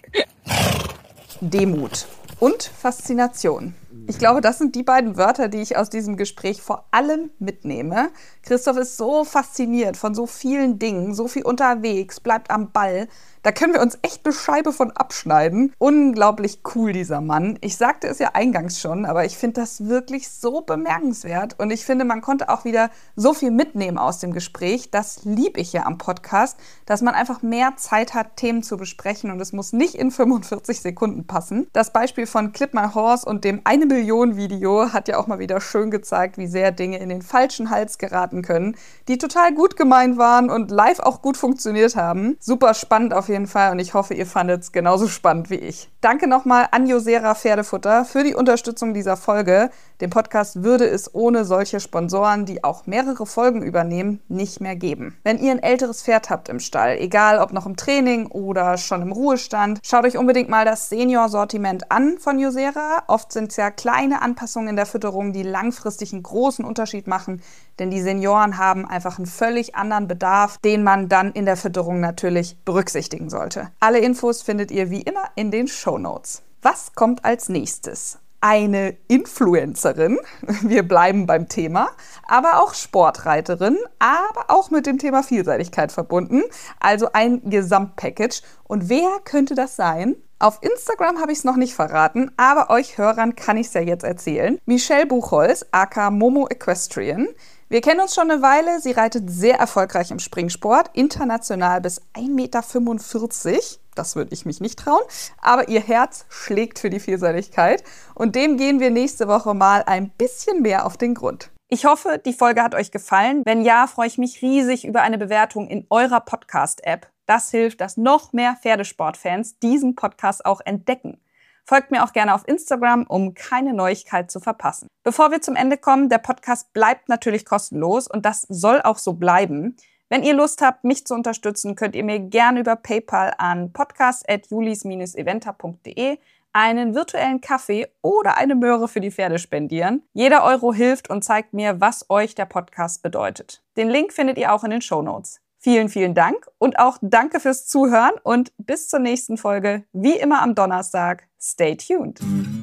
Demut und Faszination. Ich glaube, das sind die beiden Wörter, die ich aus diesem Gespräch vor allem mitnehme. Christoph ist so fasziniert von so vielen Dingen, so viel unterwegs, bleibt am Ball. Da können wir uns echt eine Scheibe von abschneiden. Unglaublich cool, dieser Mann. Ich sagte es ja eingangs schon, aber ich finde das wirklich so bemerkenswert. Und ich finde, man konnte auch wieder so viel mitnehmen aus dem Gespräch. Das liebe ich ja am Podcast, dass man einfach mehr Zeit hat, Themen zu besprechen. Und es muss nicht in fünfundvierzig Sekunden passen. Das Beispiel von Clip My Horse und dem eine Million Video hat ja auch mal wieder schön gezeigt, wie sehr Dinge in den falschen Hals geraten können, die total gut gemeint waren und live auch gut funktioniert haben. Super spannend auf jeden Fall und ich hoffe, ihr fandet es genauso spannend wie ich. Danke nochmal an Josera Pferdefutter für die Unterstützung dieser Folge. Den Podcast würde es ohne solche Sponsoren, die auch mehrere Folgen übernehmen, nicht mehr geben. Wenn ihr ein älteres Pferd habt im Stall, egal ob noch im Training oder schon im Ruhestand, schaut euch unbedingt mal das Senior-Sortiment an von Josera. Oft sind es ja kleine Anpassungen in der Fütterung, die langfristig einen großen Unterschied machen, denn die Senioren haben einfach einen völlig anderen Bedarf, den man dann in der Fütterung natürlich berücksichtigen sollte. Alle Infos findet ihr wie immer in den Shownotes. Was kommt als nächstes? Eine Influencerin, wir bleiben beim Thema, aber auch Sportreiterin, aber auch mit dem Thema Vielseitigkeit verbunden, also ein Gesamtpackage. Und wer könnte das sein? Auf Instagram habe ich es noch nicht verraten, aber euch Hörern kann ich es ja jetzt erzählen. Michelle Buchholz, aka Momo Equestrian. Wir kennen uns schon eine Weile, sie reitet sehr erfolgreich im Springsport, international bis eins Komma fünfundvierzig Meter. Das würde ich mich nicht trauen, aber ihr Herz schlägt für die Vielseitigkeit und dem gehen wir nächste Woche mal ein bisschen mehr auf den Grund. Ich hoffe, die Folge hat euch gefallen. Wenn ja, freue ich mich riesig über eine Bewertung in eurer Podcast-App. Das hilft, dass noch mehr Pferdesportfans diesen Podcast auch entdecken. Folgt mir auch gerne auf Instagram, um keine Neuigkeit zu verpassen. Bevor wir zum Ende kommen, der Podcast bleibt natürlich kostenlos und das soll auch so bleiben. Wenn ihr Lust habt, mich zu unterstützen, könnt ihr mir gerne über PayPal an podcast at julis eventa punkt de einen virtuellen Kaffee oder eine Möhre für die Pferde spendieren. Jeder Euro hilft und zeigt mir, was euch der Podcast bedeutet. Den Link findet ihr auch in den Shownotes. Vielen, vielen Dank und auch danke fürs Zuhören und bis zur nächsten Folge. Wie immer am Donnerstag. Stay tuned.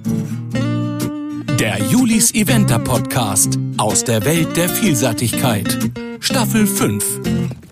Der Julis Eventa Podcast aus der Welt der Vielseitigkeit. Staffel fünf.